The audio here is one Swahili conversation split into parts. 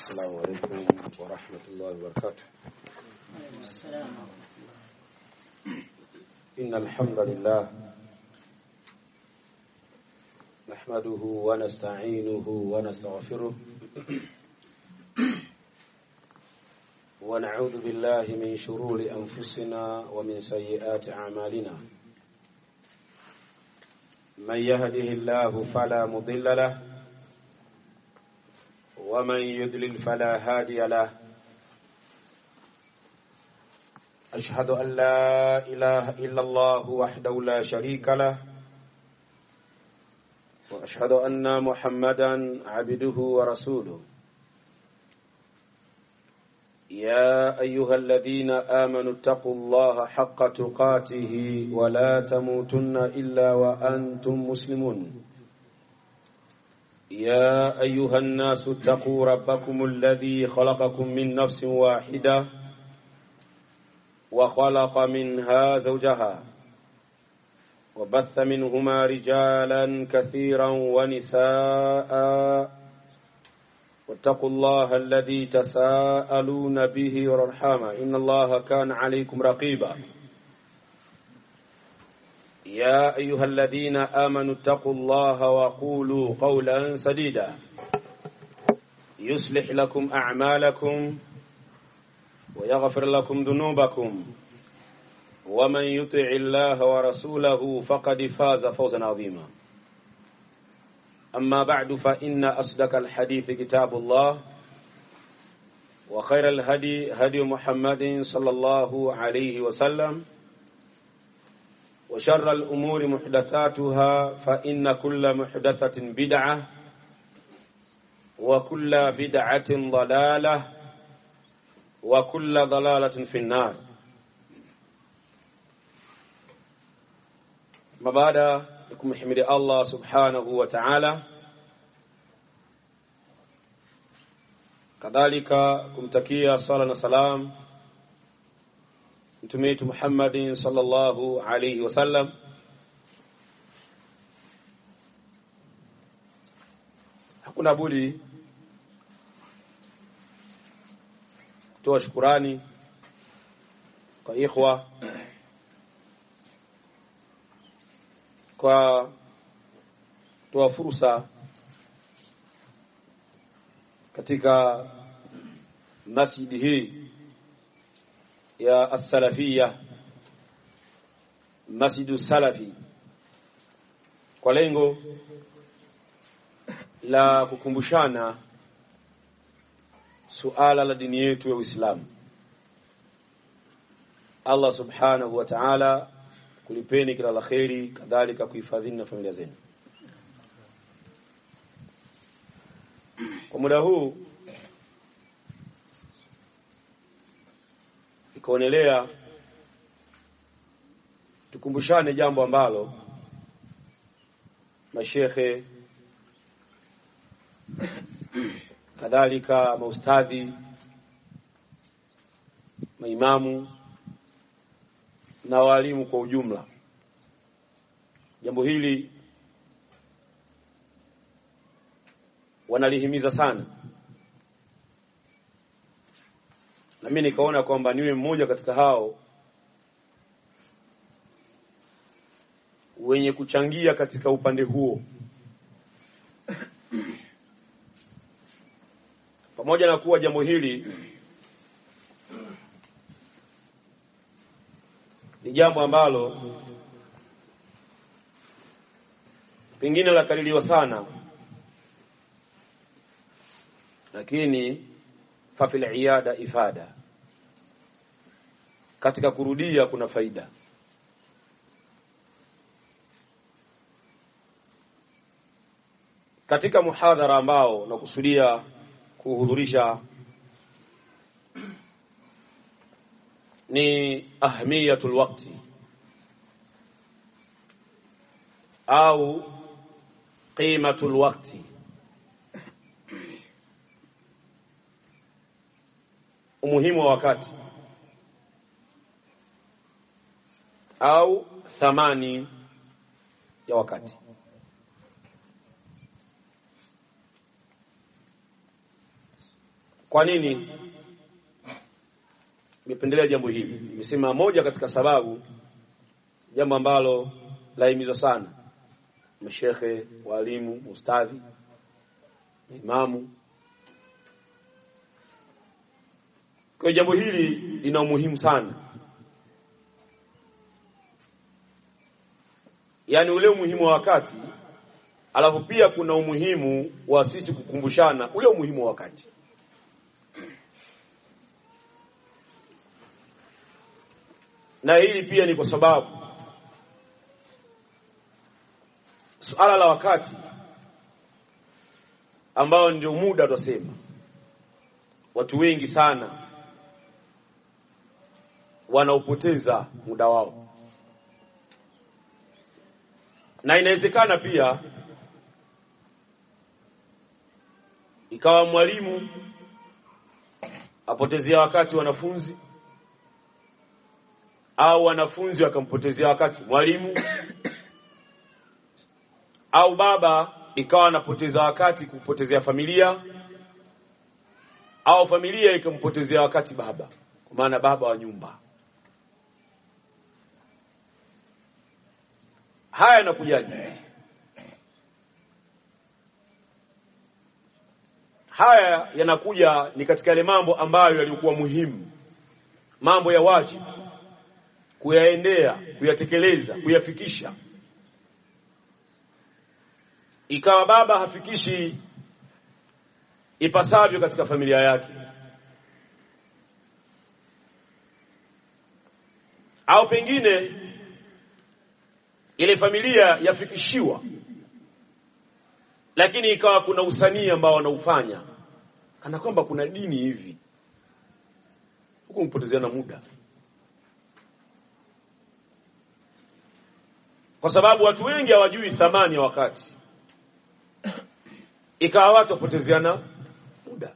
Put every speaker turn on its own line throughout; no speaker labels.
السلام عليكم ورحمة الله وبركاته. إن الحمد لله نحمده ونستعينه ونستغفره ونعوذ بالله من شرور أنفسنا ومن سيئات أعمالنا. من يهده الله فلا مضل له ومن يضلل فلا هادي له. أشهد أن لا إله إلا الله وحده لا شريك له وأشهد أن محمدا عبده ورسوله. يا أيها الذين آمنوا اتقوا الله حق تقاته ولا تموتن إلا وأنتم مسلمون. يا أيها الناس اتقوا ربكم الذي خلقكم من نفس واحدة وخلق منها زوجها وبث منهما رجالا كثيرا ونساء واتقوا الله الذي تساءلون به والأرحام إن الله كان عليكم رقيبا. يا أيها الذين آمنوا اتقوا الله وقولوا قولا سديدا يصلح لكم أعمالكم ويغفر لكم ذنوبكم ومن يطع الله ورسوله فقد فاز فوزا عظيما. أما بعد فإن أصدق الحديث كتاب الله وخير الهدي هدي محمد صلى الله عليه وسلم وشر الأمور محدثاتها فإن كل محدثة بدعة وكل بدعة ضلالة وكل ضلالة في النار. ما بعد لكم حمد الله سبحانه وتعالى كذلك kumtakia sala na salam Mtume wetu Muhammad sallallahu alayhi wasallam. Hakuna budi kutoa shukrani kwa ikhwa kwa kutoa fursa katika masjidi hii ya as-salafiyya masjidu salafi kwa lengo la kukumbushana suala la dini yetu ya Uislamu. Allah subhanahu wa ta'ala kulipeni kila la kheri, kadhalika kuhifadhini na familia zenu. Kwa muda huu ikaonelea tukumbushane jambo ambalo mashekhe kadhalika maustadhi maimamu na walimu kwa ujumla, jambo hili wanalihimiza sana, na mimi nikaona kwamba niwe mmoja katika hao wenye kuchangia katika upande huo, pamoja na kuwa jambo hili ni jambo ambalo pengine la kaliliwa sana, lakini fa fil iyada ifada, katika kurudia kuna faida. Katika muhadhara ambao nakusudia kuhudhurisha ni ahmiyatul waqti au qimatul waqti, umuhimu wa wakati au thamani ya wakati. Kwa nini nimependelea jambo hili? Nimesema moja katika sababu, jambo ambalo lahimiza sana mashehe, walimu, ustadhi, imamu. Kwa jambo hili lina umuhimu sana. Yaani ule umuhimu wa wakati, alafu pia kuna umuhimu wa sisi kukumbushana ule umuhimu wa wakati. Na hili pia ni kwa sababu suala la wakati ambao ndio muda tutasema, watu wengi sana wanaupoteza muda wao. Na inawezekana pia ikawa mwalimu apotezea wakati wanafunzi, au wanafunzi wakampotezea wakati mwalimu, au baba ikawa anapoteza wakati kupotezea familia, au familia ikampotezea wakati baba, kwa maana baba wa nyumba. Haya yanakujaje? Haya yanakuja ni katika yale mambo ambayo yalikuwa muhimu, mambo ya wajibu kuyaendea, kuyatekeleza, kuyafikisha. Ikawa baba hafikishi ipasavyo katika familia yake, au pengine ile familia yafikishiwa, lakini ikawa kuna usanii ambao wanaufanya kana kwamba kuna dini hivi, huko mpotezeana muda. Kwa sababu watu wengi hawajui thamani ya wakati, ikawa watu wapotezeana muda.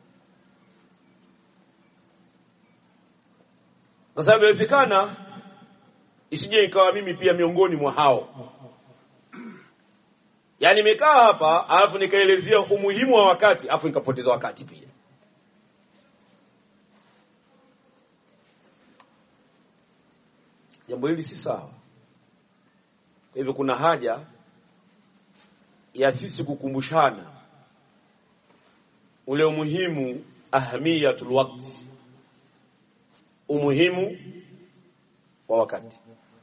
Kwa sababu inawezekana isije ikawa mimi pia miongoni mwa hao. Yaani nimekaa hapa alafu nikaelezea umuhimu wa wakati alafu nikapoteza wakati pia. Jambo hili si sawa. Kwa hivyo kuna haja ya sisi kukumbushana ule umuhimu, ahamiyatul waqti, umuhimu wa wakati.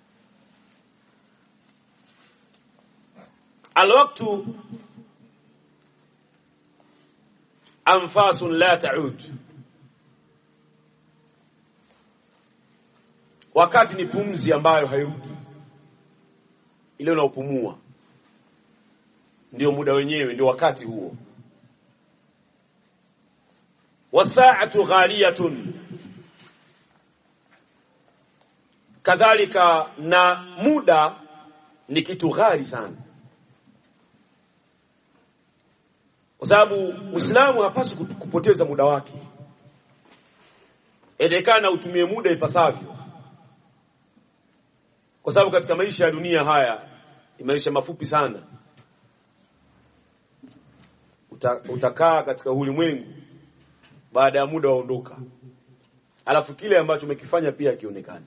Alwaqtu anfasun la ta'ud. Wakati ni pumzi ambayo hairudi, ile unaopumua ndio muda wenyewe, ndio wakati huo. Wasaatu ghaliyatun, kadhalika na muda ni kitu ghali sana. Kwa sababu Muislamu hapaswi kupoteza muda wake. Edekana utumie muda ipasavyo. Kwa sababu katika maisha ya dunia haya ni maisha mafupi sana. Utakaa katika ulimwengu, baada ya muda waondoka. Alafu kile ambacho umekifanya pia kionekane.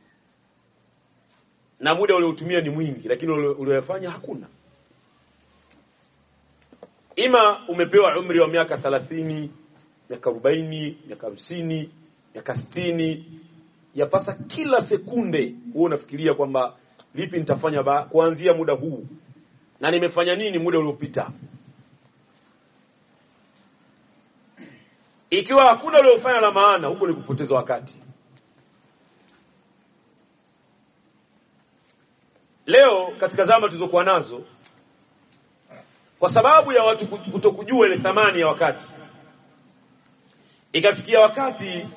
Na muda ule utumia ni mwingi, lakini uliyofanya hakuna. Ima umepewa umri wa miaka 30, miaka 40, miaka 50, miaka 60, yapasa kila sekunde wewe unafikiria kwamba vipi nitafanya kuanzia muda huu na nimefanya nini muda uliopita. Ikiwa hakuna uliofanya la maana, huko ni kupoteza wakati. Leo katika zama tulizokuwa nazo, kwa sababu ya watu kutokujua ile thamani ya wakati, ikafikia wakati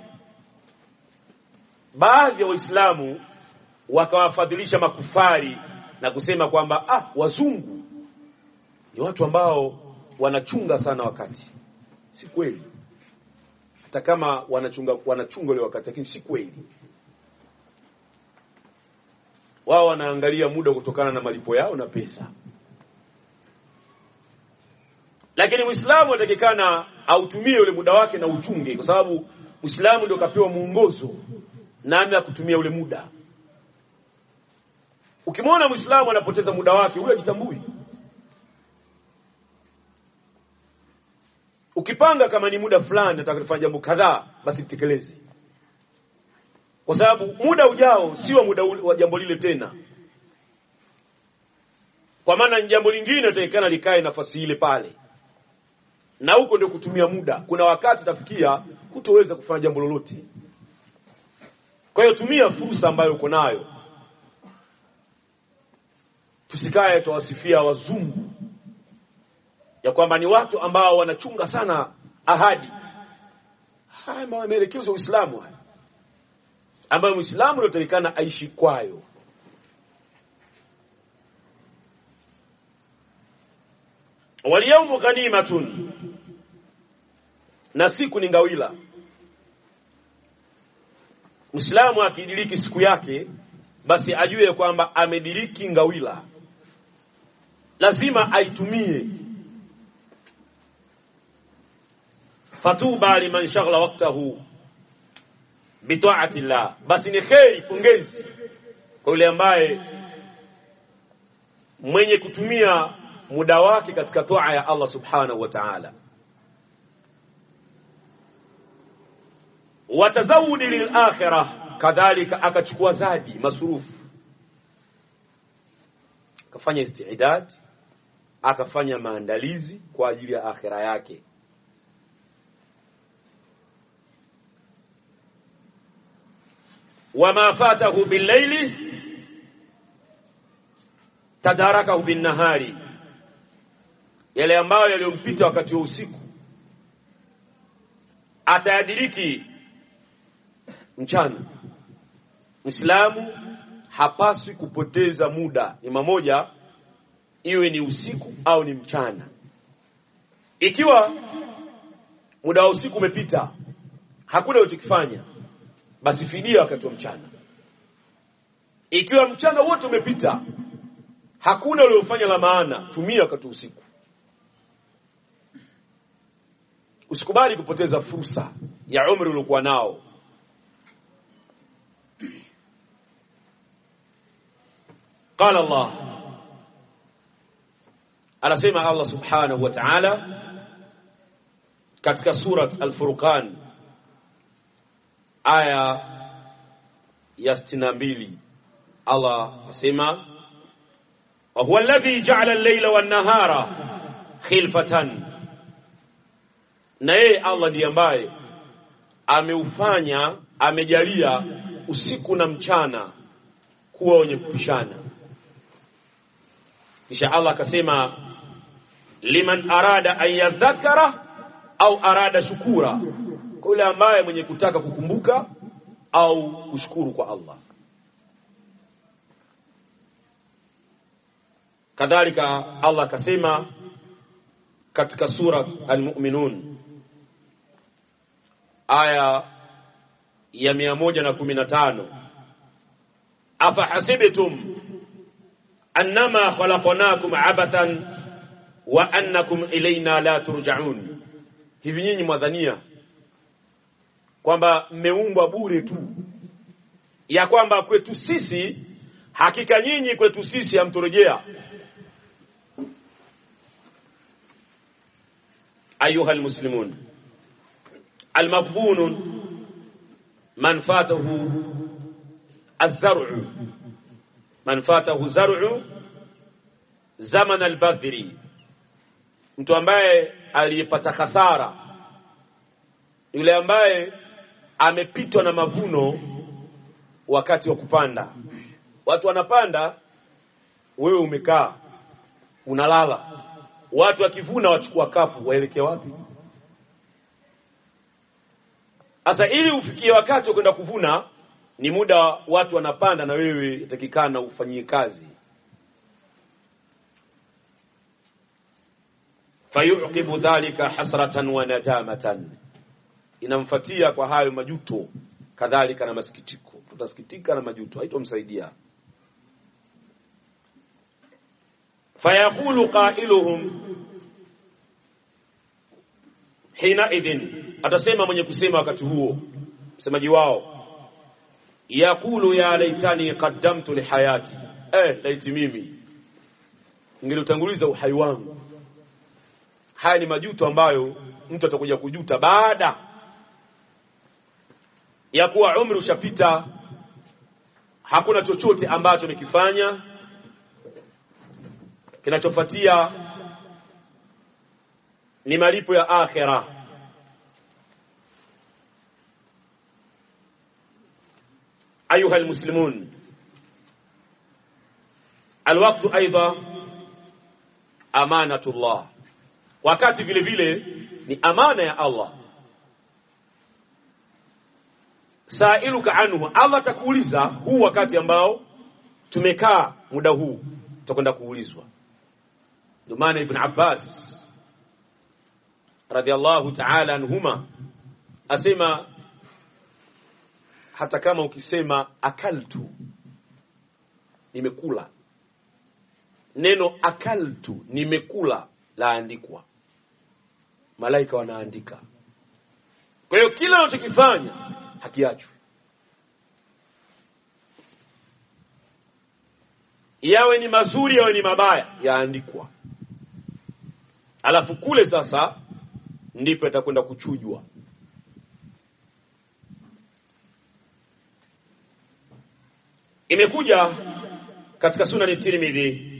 baadhi ya Waislamu wakawafadhilisha makufari na kusema kwamba wazungu ni watu ambao wanachunga sana wakati. Si kweli. Hata kama wanachunga ile wakati, lakini si kweli. Wao wanaangalia muda kutokana na malipo yao na pesa. Lakini Muislamu atakikana autumie ule muda wake na uchunge, kwa sababu Muislamu ndio kapewa muongozo namna ya kutumia ule muda. Ukimwona Muislamu anapoteza muda wake, ule ajitambui. Ukipanga kama ni muda fulani nataka kufanya jambo kadhaa, basi tekeleze. Kwa sababu muda ujao sio muda wa jambo lile tena. Kwa maana jambo lingine litakana likae nafasi ile pale. Na huko ndio kutumia muda. Kuna wakati tafikia hutoweza kufanya jambo lolote. Kwa hiyo tumia fursa ambayo uko nayo. Tusikae tuwasifia wazungu ya kwamba ni watu ambao wanachunga sana ahadi. Haya maelekezo ya Uislamu haya, ambayo Muislamu anatakikana aishi kwayo. Waliyaumu ghanimatun, na siku ni ngawila. Muislamu akidiriki siku yake, basi ajue kwamba amediriki ngawila, lazima aitumie. Fatuba liman shaghla waqtahu bi ta'ati Allah, basi ni kheri, pongezi kwa yule ambaye mwenye kutumia muda wake katika toa ya Allah subhanahu wa ta'ala. Watazawudi lil akhirah, kadhalika akachukua zadi masurufu, akafanya istiidad, akafanya maandalizi kwa ajili ya akhira yake. Wama fatahu bil layli tadarakahu bin nahari, yale ambayo yaliyompita wakati wa usiku atayadiriki mchana. Muislamu hapaswi kupoteza muda, ni mamoja iwe ni usiku au ni mchana. Ikiwa muda wa usiku umepita, hakuna utakifanya, basi fidia wakati wa mchana. Ikiwa mchana wote umepita, hakuna uliofanya la maana, tumia wakati wa usiku. Usikubali kupoteza fursa ya umri uliokuwa nao. Qala Allah, anasema Allah subhanahu wa ta'ala katika surat Al-Furqan aya ya 62, Allah asema wa huwa alladhi ja'ala al-layla wan-nahara khilfatan, na yeye Allah ndiye ambaye amejalia usiku na mchana kuwa wenye kupishana. Kisha Allah akasema liman arada an yadhakara au arada shukura, kwa yule ambaye mwenye kutaka kukumbuka au kushukuru kwa Allah. Kadhalika Allah akasema katika sura Al-Mu'minun aya ya 115, afa hasibtum annama khalaqnakum abathan wa annakum ilayna la turja'un, hivi nyinyi mwadhania kwamba mmeumbwa bure tu, ya kwamba kwetu sisi, hakika nyinyi kwetu sisi hamturejea. Ayuha almuslimun, almaghbun man fatahu az-zar'u, man fatahu zar'u zaman al-badri, mtu ambaye aliyepata hasara, yule ambaye amepitwa na mavuno wakati wa kupanda. Watu wanapanda, wewe umekaa unalala. Watu wakivuna wachukua kapu, waelekea wapi? Sasa ili ufikie wakati wa kwenda kuvuna, ni muda watu wanapanda na wewe itakikana ufanyie kazi. Fayuqibu dhalika hasratan wa nadamatan, inamfatia kwa hayo majuto, kadhalika na masikitiko. Tutasikitika na majuto, haitomsaidia. Fayaqulu qailuhum, hina idhin, atasema mwenye kusema wakati huo, msemaji wao, yaqulu ya laitani qaddamtu li hayati, laiti mimi ningetanguliza uhai wangu. Haya ni majuto ambayo mtu atakuja kujuta baada ya kuwa umri ushapita, hakuna chochote ambacho nikifanya. Kinachofuatia ni malipo ya akhira. Ayuha almuslimun, alwaqtu aidha amanatullah, wakati vile vile ni amana ya Allah. Sailuka anhu, Allah atakuuliza huu wakati ambao tumekaa muda huu, tutakwenda kuulizwa. Ndio maana Ibn Abbas radhiallahu ta'ala anhuma asema, hata kama ukisema akaltu, nimekula, neno akaltu, nimekula, laandikwa, malaika wanaandika. Kwa hiyo kila unachokifanya hakiachwi, yawe ni mazuri yawe ni mabaya, yaandikwa. Alafu kule sasa ndipo itakwenda kuchujwa. Imekuja katika Sunan at-Tirmidhi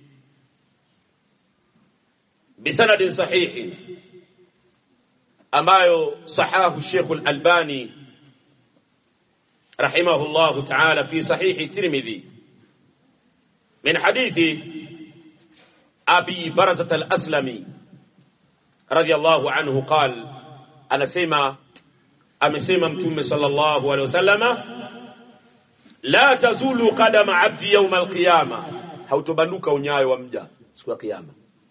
bisanadin sahihi, ambayo sahahu Sheikh al-Albani rahimahullahu ta'ala fi sahih at-Tirmidhi, min hadithi Abi Barzah al-Aslami radiyallahu anhu qal, anasema amesema Mtume sallallahu alaihi wasallama, la tazulu qadama abdi yawm al-qiyama, hautobanduka unyayo wa mja siku ya kiyama.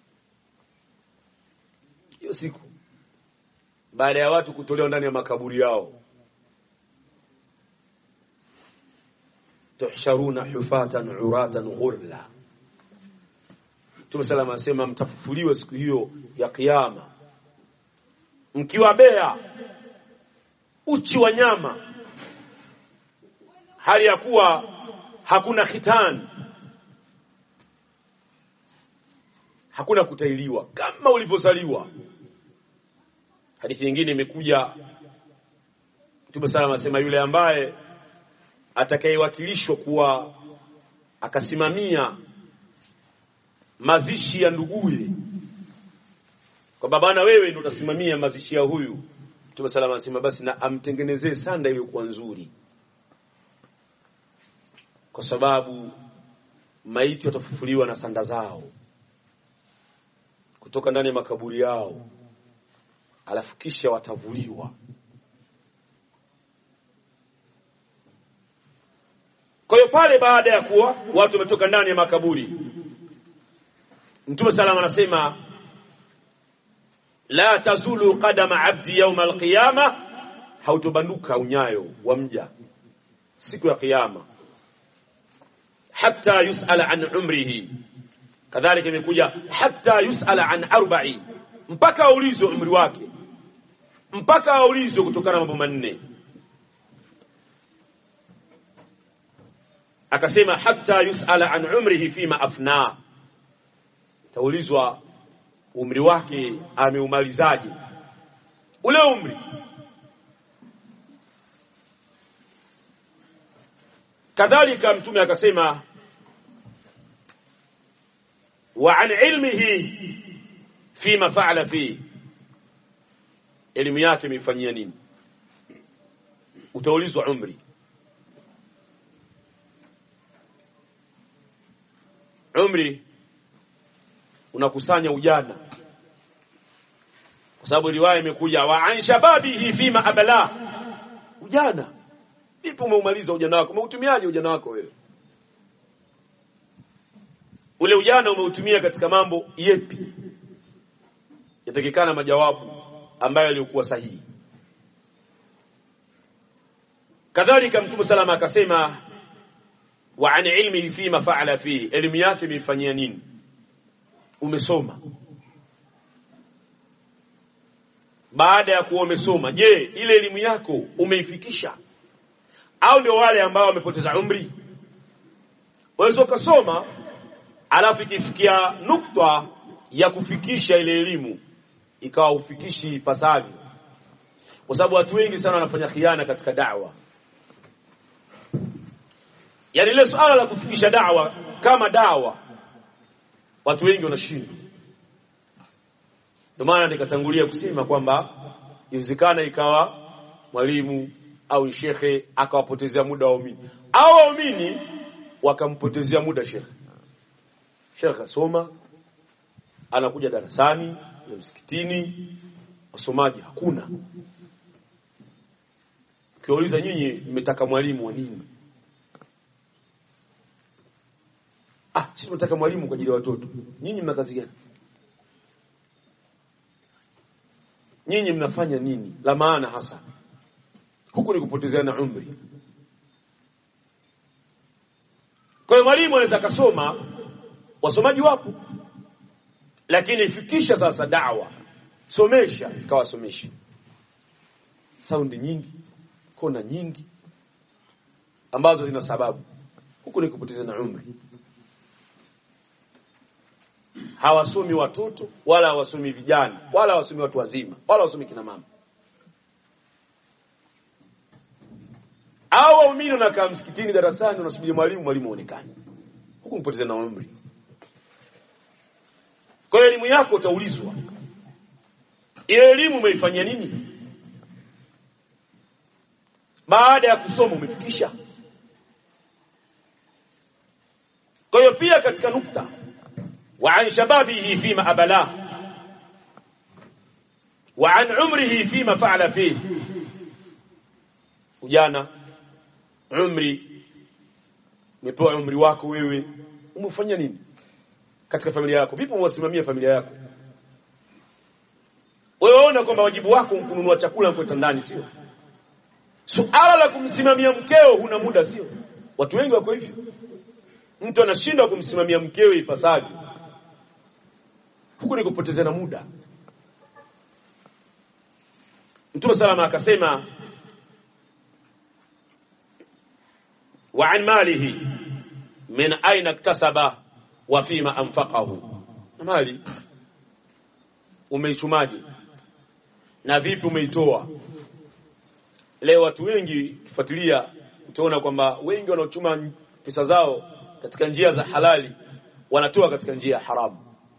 Hiyo siku baada ya watu kutolewa ndani ya makaburi yao, tuhsharuna hufatan uratan ghurla, Mtume sallallahu alayhi wasallam, mtafufuliwa siku hiyo ya kiyama mkiwa bea, uchi wa nyama, hali ya kuwa hakuna khitan, hakuna kutailiwa, kama ulivyozaliwa. Hadithi nyingine imekuja, Mtume sallallahu alayhi wasallam, yule ambaye atakayewakilishwa kuwa akasimamia mazishi ya nduguye, kwa babana wewe ndio utasimamia mazishi ya huyu, Mtume sallallahu alayhi wasallam, basi na amtengenezee sanda iliyokuwa nzuri, kwa sababu maiti watafufuliwa na sanda zao kutoka ndani ya makaburi yao, alafu kisha watavuliwa. Kwa hiyo pale baada ya kuwa watu wametoka ndani ya makaburi, Mtume sallallahu alayhi wasallam anasema, la tazulu qadama abdi yawm al-qiyama, hautobanduka unyayo wa mja siku ya kiyama, hatta yusala an umrihi. Kadhalika imekuja hatta yusala an arba'i, mpaka aulizwe umri wake, mpaka aulizwe kutokana na mambo manne. Akasema hatta yusala an umrihi fima afna, taulizwa umri wake ameumalizaje ule umri. Kadhalika Mtume akasema, wa an ilmihi fima fa'ala fi, elimu yake imefanyia nini. Utaulizwa umri. Umri unakusanya ujana, kwa sababu riwaya imekuja wa an shababihi fima abala, ujana. Vipi umeumaliza ujana wako? Umeutumiaje ujana wako wewe? Ule ujana umeutumia katika mambo yepi? Yatakikana majawabu ambayo yalikuwa sahihi. Kadhalika Mtume salama akasema, wa an ilmihi fima fa'ala fihi, elimu yake imefanyia nini. Umesoma, baada ya kuwa umesoma, je, ile elimu yako umeifikisha? Au ndio wale ambao wamepoteza umri? Waweza ukasoma alafu ikifikia nukta ya kufikisha ile elimu ikawa ufikishi ipasavyo, kwa sababu watu wengi sana wanafanya khiana katika da'wa. Yani ile swala la kufikisha da'wa kama da'wa watu wengi wanashindwa. Ndio maana nikatangulia kusema kwamba inawezekana ikawa mwalimu au shekhe akawapotezea muda waumini, au waumini wakampotezea muda shekhe. Shekhe asoma, anakuja darasani na msikitini, wasomaji hakuna. Ukiuliza nyinyi mmetaka mwalimu wa nini? Sisi tunataka mwalimu kwa ajili ya watoto. Nyinyi mna kazi gani? Nyinyi mnafanya nini la maana hasa? Huku ni kupotezeana umri. Kwa hiyo mwalimu anaweza kasoma, wasomaji wapo, lakini ifikisha sasa da'wa, somesha, kawasomesha. Saundi nyingi, kona nyingi ambazo zina sababu. Huku ni kupotezeana umri. Hawasomi watoto, wala hawasomi vijana, wala hawasomi watu wazima, wala hawasomi kina mama. Au waumini wanakaa msikitini darasani wanasubiri mwalimu aonekane. Huku mpotezana umri. Kwa hiyo elimu yako utaulizwa, ile elimu umeifanyia nini? Baada ya kusoma umefikisha? Kwa hiyo pia katika nukta وعن شبابه فيما أبلاه وعن عمره فيما فعل فيه. Ujana, umri, umepewa umri wako wewe, umefanya nini katika familia yako? Vipi unawasimamia familia yako? Wewe waona kwamba wajibu wako kununua chakula kwenda ndani, sio? Suala la kumsimamia mkeo huna muda, sio? Watu wengi wako hivyo. Mtu anashindwa kumsimamia mkewe ipasavyo. Huku ni kupotezana muda. Mtume salama akasema, wa an malihi min aina iktasaba wa fima anfaqahu. Mali umeichumaje na vipi umeitoa? Leo watu wengi kifuatilia utaona kwamba wengi wanaochuma pesa zao katika njia za halali wanatoa katika njia haramu.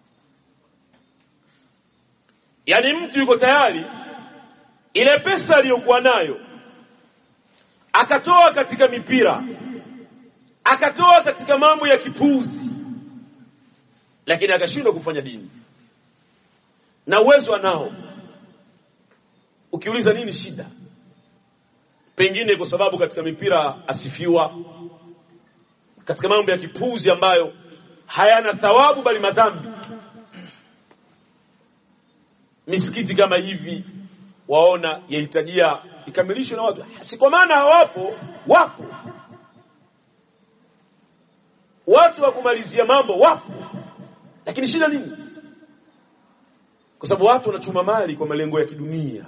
Yani mtu yuko tayari ile pesa aliyokuwa nayo akatoa katika mipira, akatoa katika mambo ya kipuuzi, lakini akashindwa kufanya dini. Na uwezo anao. Ukiuliza nini shida? Pengine kwa sababu katika mipira asifiwa, katika mambo ya kipuuzi ambayo hayana thawabu bali madhambi. Misikiti kama hivi waona yahitajia ikamilishwe na watu. Si kwa maana hawapo, wapo. Watu wa kumalizia mambo wapo. Lakini shida nini? Kwa sababu watu wanachuma mali kwa malengo ya kidunia.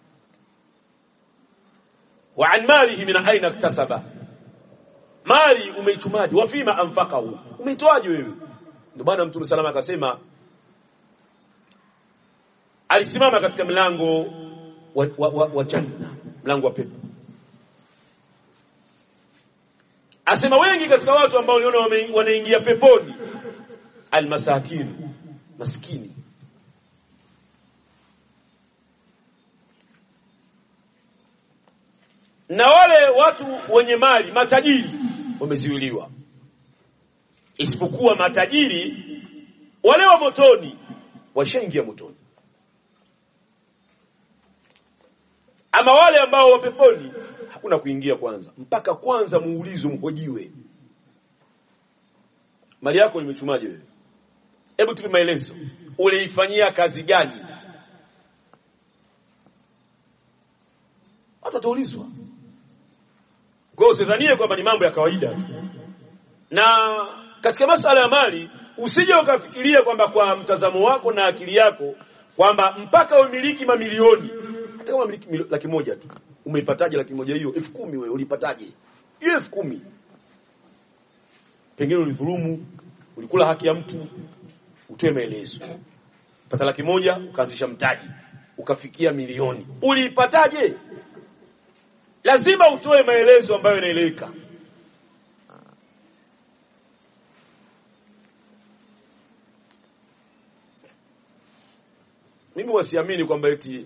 Wa an malihi min aina iktasaba. Mali umeichumaje? Wa fima anfaqahu. Umeitoaje wewe? Ndio maana Mtume salama akasema, alisimama katika mlango wa janna, mlango wa pepo. Asema wengi katika watu ambao waliona wanaingia peponi, almasakin, maskini. Na wale watu wenye mali, matajiri, wameziwiliwa. Isipokuwa matajiri wale wa motoni, washaingia motoni. Ama wale ambao wa peponi hakuna kuingia kwanza, mpaka kwanza muulizo, mhojiwe, mali yako imechumaje wewe? Hebu tupe maelezo, uliifanyia kazi gani? Watu wataulizwa. Kwa hiyo usidhanie kwamba ni mambo ya kawaida. Na katika masuala ya mali usije ukafikiria kwamba kwa mtazamo wako na akili yako kwamba mpaka umiliki mamilioni, hata kama umiliki $100,000 tu, umeipataje $100,000 hiyo? 10,000 wewe ulipataje hiyo 10,000? Pengine ulidhulumu, ulikula haki ya mtu, utoe maelezo. Pata $100,000 ukaanzisha mtaji ukafikia milioni, uliipataje? Lazima utoe maelezo ambayo yanaeleweka. Mimi wasiamini kwamba eti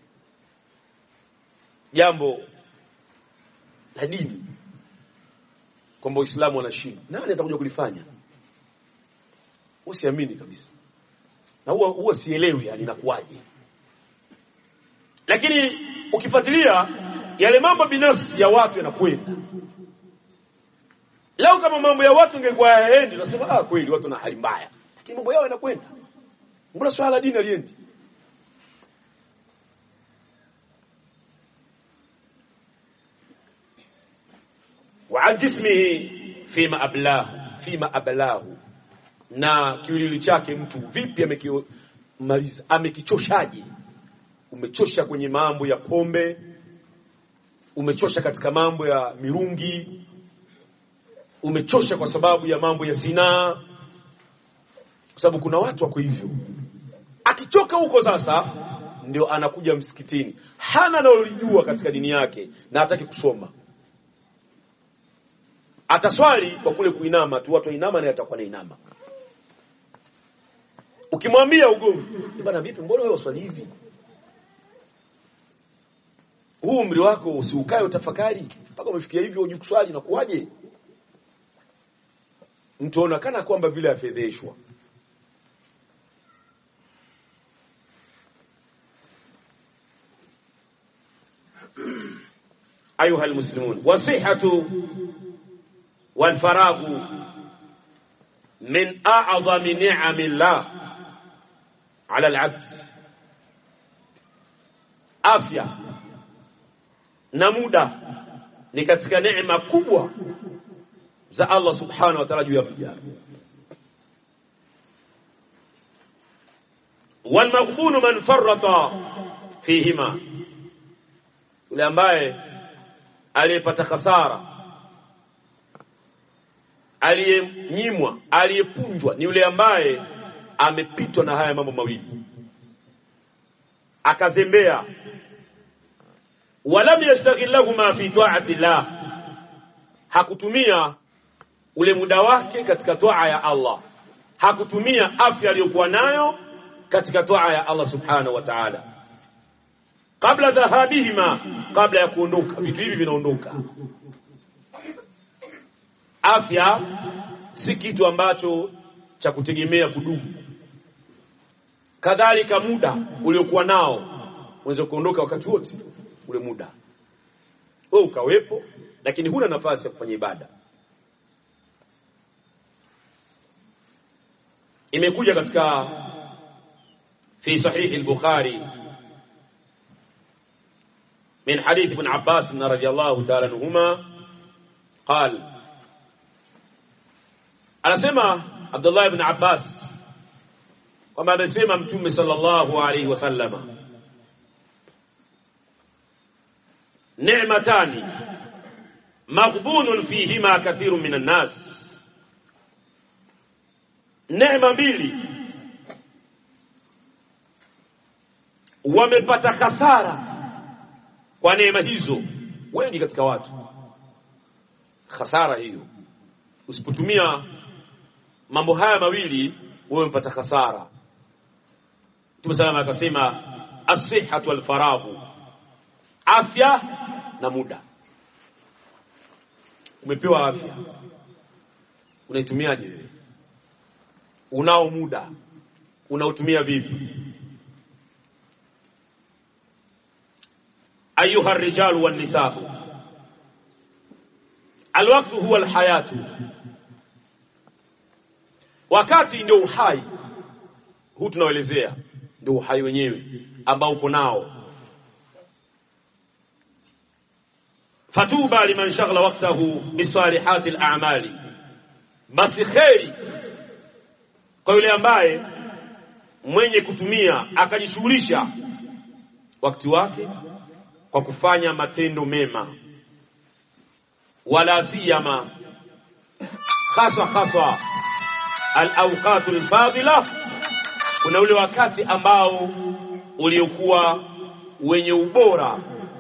jambo la dini kwamba Uislamu unashinda. Nani atakuja kulifanya? Usiamini kabisa. Na huwa sielewi yani inakuaje. Lakini ukifuatilia yale mambo binafsi ya watu yanakwenda. Leo kama mambo ya watu ingekuwa yaendi, unasema kweli watu na hali mbaya. Lakini mambo yao yanakwenda. Mbona swala la dini aliendi? وعن جسمه فيما أبلاه na kiwiliwili chake mtu vipi amekimaliza, amekichoshaje? Umechosha kwenye mambo ya pombe, umechosha katika mambo ya mirungi, umechosha kwa sababu ya mambo ya zinaa. Kwa sababu kuna watu wako hivyo, akichoka huko sasa ndio anakuja msikitini, hana analojua katika dini yake na hataki kusoma. Ataswali kwa kule kuinama tu, watu wainama na atakuwa nainama. Ukimwambia ugomvi, bwana vipi mbona wewe uswali hivi? Huu umri wako usiukae utafakari mpaka umefikia hivyo uje kuswali na kuaje? Mtu anaonekana kwamba vile afedheshwa. Ayuha almuslimun, wasihhatu والفراغ من أعظم نعم الله على العبد. Afya na muda ni katika neema kubwa za Allah subhanahu wa ta'ala juu ya mja. Walmaghbun man farrata fihima, yule ambaye aliyepata hasara, aliyenyimwa, aliyepunjwa ni yule ambaye amepitwa na haya mambo mawili, akazembea. Walam yastaghillahuma fi ta'ati Allah, hakutumia ule muda wake katika toa ya Allah, hakutumia afya aliyokuwa nayo katika toa ya Allah subhanahu wa ta'ala. Kabla dhahabihima, kabla ya kuondoka, vitu hivi vinaondoka. Afya si kitu ambacho cha kutegemea kudumu. Kadhalika muda uliokuwa nao unaweza kuondoka wakati wote ule muda. Wewe ukawepo lakini huna nafasi ya kufanya ibada. Imekuja katika fi sahih al-Bukhari min hadith ibn Abbas radhiyallahu ta'ala anhuma قال, anasema Abdullah ibn Abbas kwamba amesema Mtume sallallahu alayhi wasallama, ni'matani maghbunun fihima kathirun minan nas, neema mbili wamepata hasara kwa neema hizo wengi katika watu. Hasara hiyo, usipotumia mambo haya mawili wewe umepata hasara. Mtume sallallahu alayhi wasallam akasema as-sihhatu wal faraghu, afya na muda. Umepewa afya, unaitumiaje wewe? Unao muda, unautumia vipi? Ayuha ar-rijalu wan nisaa, alwaqtu huwa alhayatu, wakati ndio uhai. Huu tunaoelezea ndio uhai wenyewe ambao uko nao. Fatuba liman shaghala waqtahu bisalihati al-a'mali, basi khairi kwa yule ambaye mwenye kutumia akajishughulisha wakati wake kwa kufanya matendo mema, wala siyama hasa al-awqat al-fadila, kuna ule wakati ambao uliokuwa wenye ubora,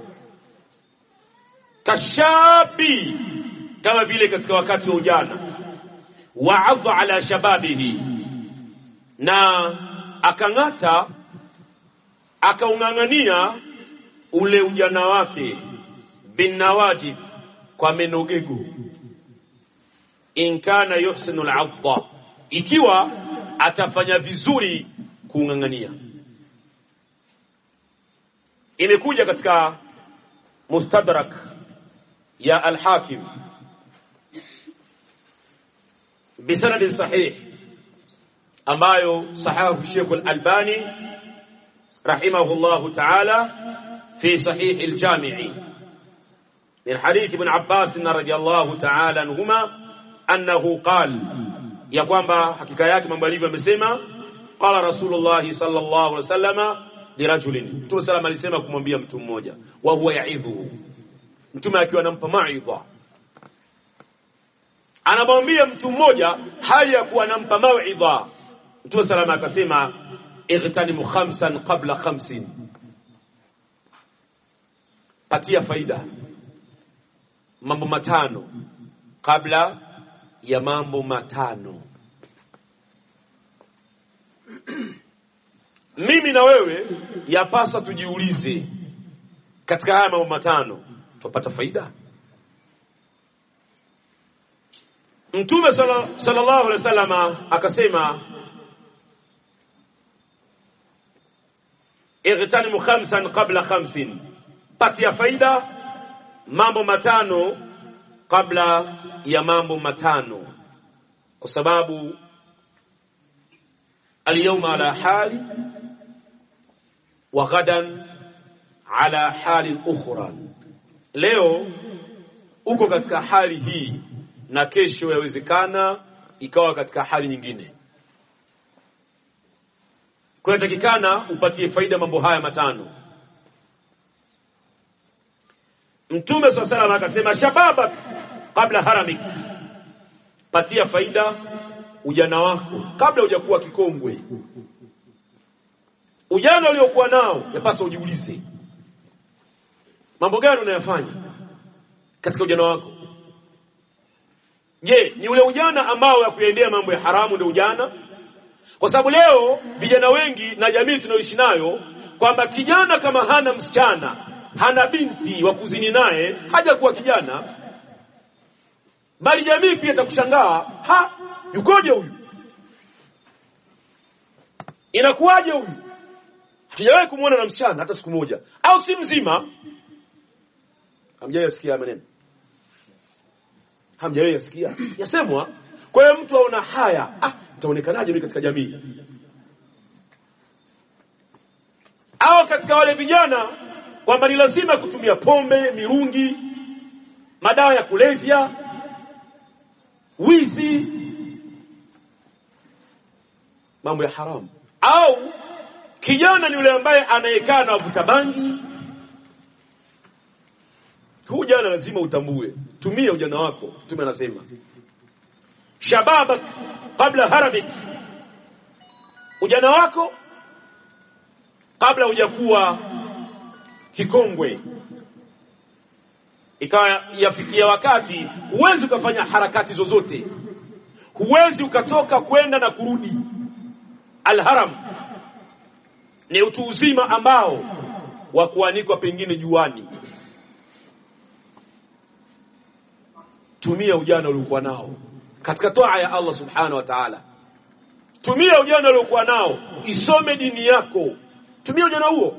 kashabi, kama vile katika wakati wa ujana, wa'adha ala shababihi, na akang'ata akaungangania ule ujana wake, bin nawajib, kwa menogego, in kana yuhsinu al-'adha, ikiwa atafanya vizuri kuungangania. Imekuja katika mustadrak ya al-Hakim bisanad sahih, ambayo sahahu Sheikh al-Albani rahimahullahu ta'ala fi sahih al-Jami' min hadith ibn Abbas radhiyallahu ta'ala anhuma annahu qala, ya kwamba hakika yake mambo alivyo amesema, qala Rasulullah sallallahu alaihi wasallam lirajulin, Mtume sallallahu alisema kumwambia mtu mmoja, wa huwa ya'idhu, Mtume akiwa anampa mauidha, anamwambia mtu mmoja hali ya kuwa anampa mauidha. Mtume sallallahu akasema, ightanimu khamsan qabla khamsin, patia faida mambo matano kabla ya mambo matano. Mimi na wewe yapaswa tujiulize, katika haya mambo matano tupata faida? Mtume sallallahu alaihi wasallam akasema, ightanimu khamsan qabla khamsin, patia faida mambo matano kabla ya mambo matano, kwa sababu al-yawma ala hali wa ghadan ala hali ukhra, leo uko katika hali hii na kesho yawezekana ikawa katika hali nyingine. Kwa takikana upatie faida mambo haya matano. Mtume sallallahu alaihi wasallam akasema, shababak kabla haramik, patia faida ujana wako kabla hujakuwa kikongwe. Ujana uliokuwa nao yapaswa ujiulize, mambo gani unayofanya katika ujana wako? Je, ni ule ujana ambao ya kuendea mambo ya haramu ndio ujana? Kwa sababu leo vijana wengi na jamii tunayoishi nayo, kwamba kijana kama hana msichana, hana binti wa kuzini naye, haja kuwa kijana, bali jamii pia itakushangaa, yukoje huyu? Inakuwaje huyu? Hatujawahi kumuona na msichana hata siku moja, au si mzima. Hamjayasikia maneno? Hamjayasikia yasemwa? Kwa hiyo mtu aona haya, itaonekanaje mimi katika jamii? Au katika wale vijana kwamba ni lazima kutumia pombe, mirungi, madawa ya kulevya, wizi, mambo ya haramu. Au kijana ni yule ambaye anayekaa na wavuta bangi. Huu jana lazima utambue, tumia ujana wako. Mtume anasema, shababak kabla haramik, ujana wako kabla hujakuwa kikongwe. Ikawa yafikia wakati huwezi ukafanya harakati zozote, huwezi ukatoka kwenda na kurudi. Alharam ni utu uzima ambao wa kuanikwa pengine juani. Tumia ujana uliokuwa nao katika toa ya Allah subhanahu wa ta'ala. Tumia ujana uliokuwa nao, isome dini yako. Tumia ujana huo.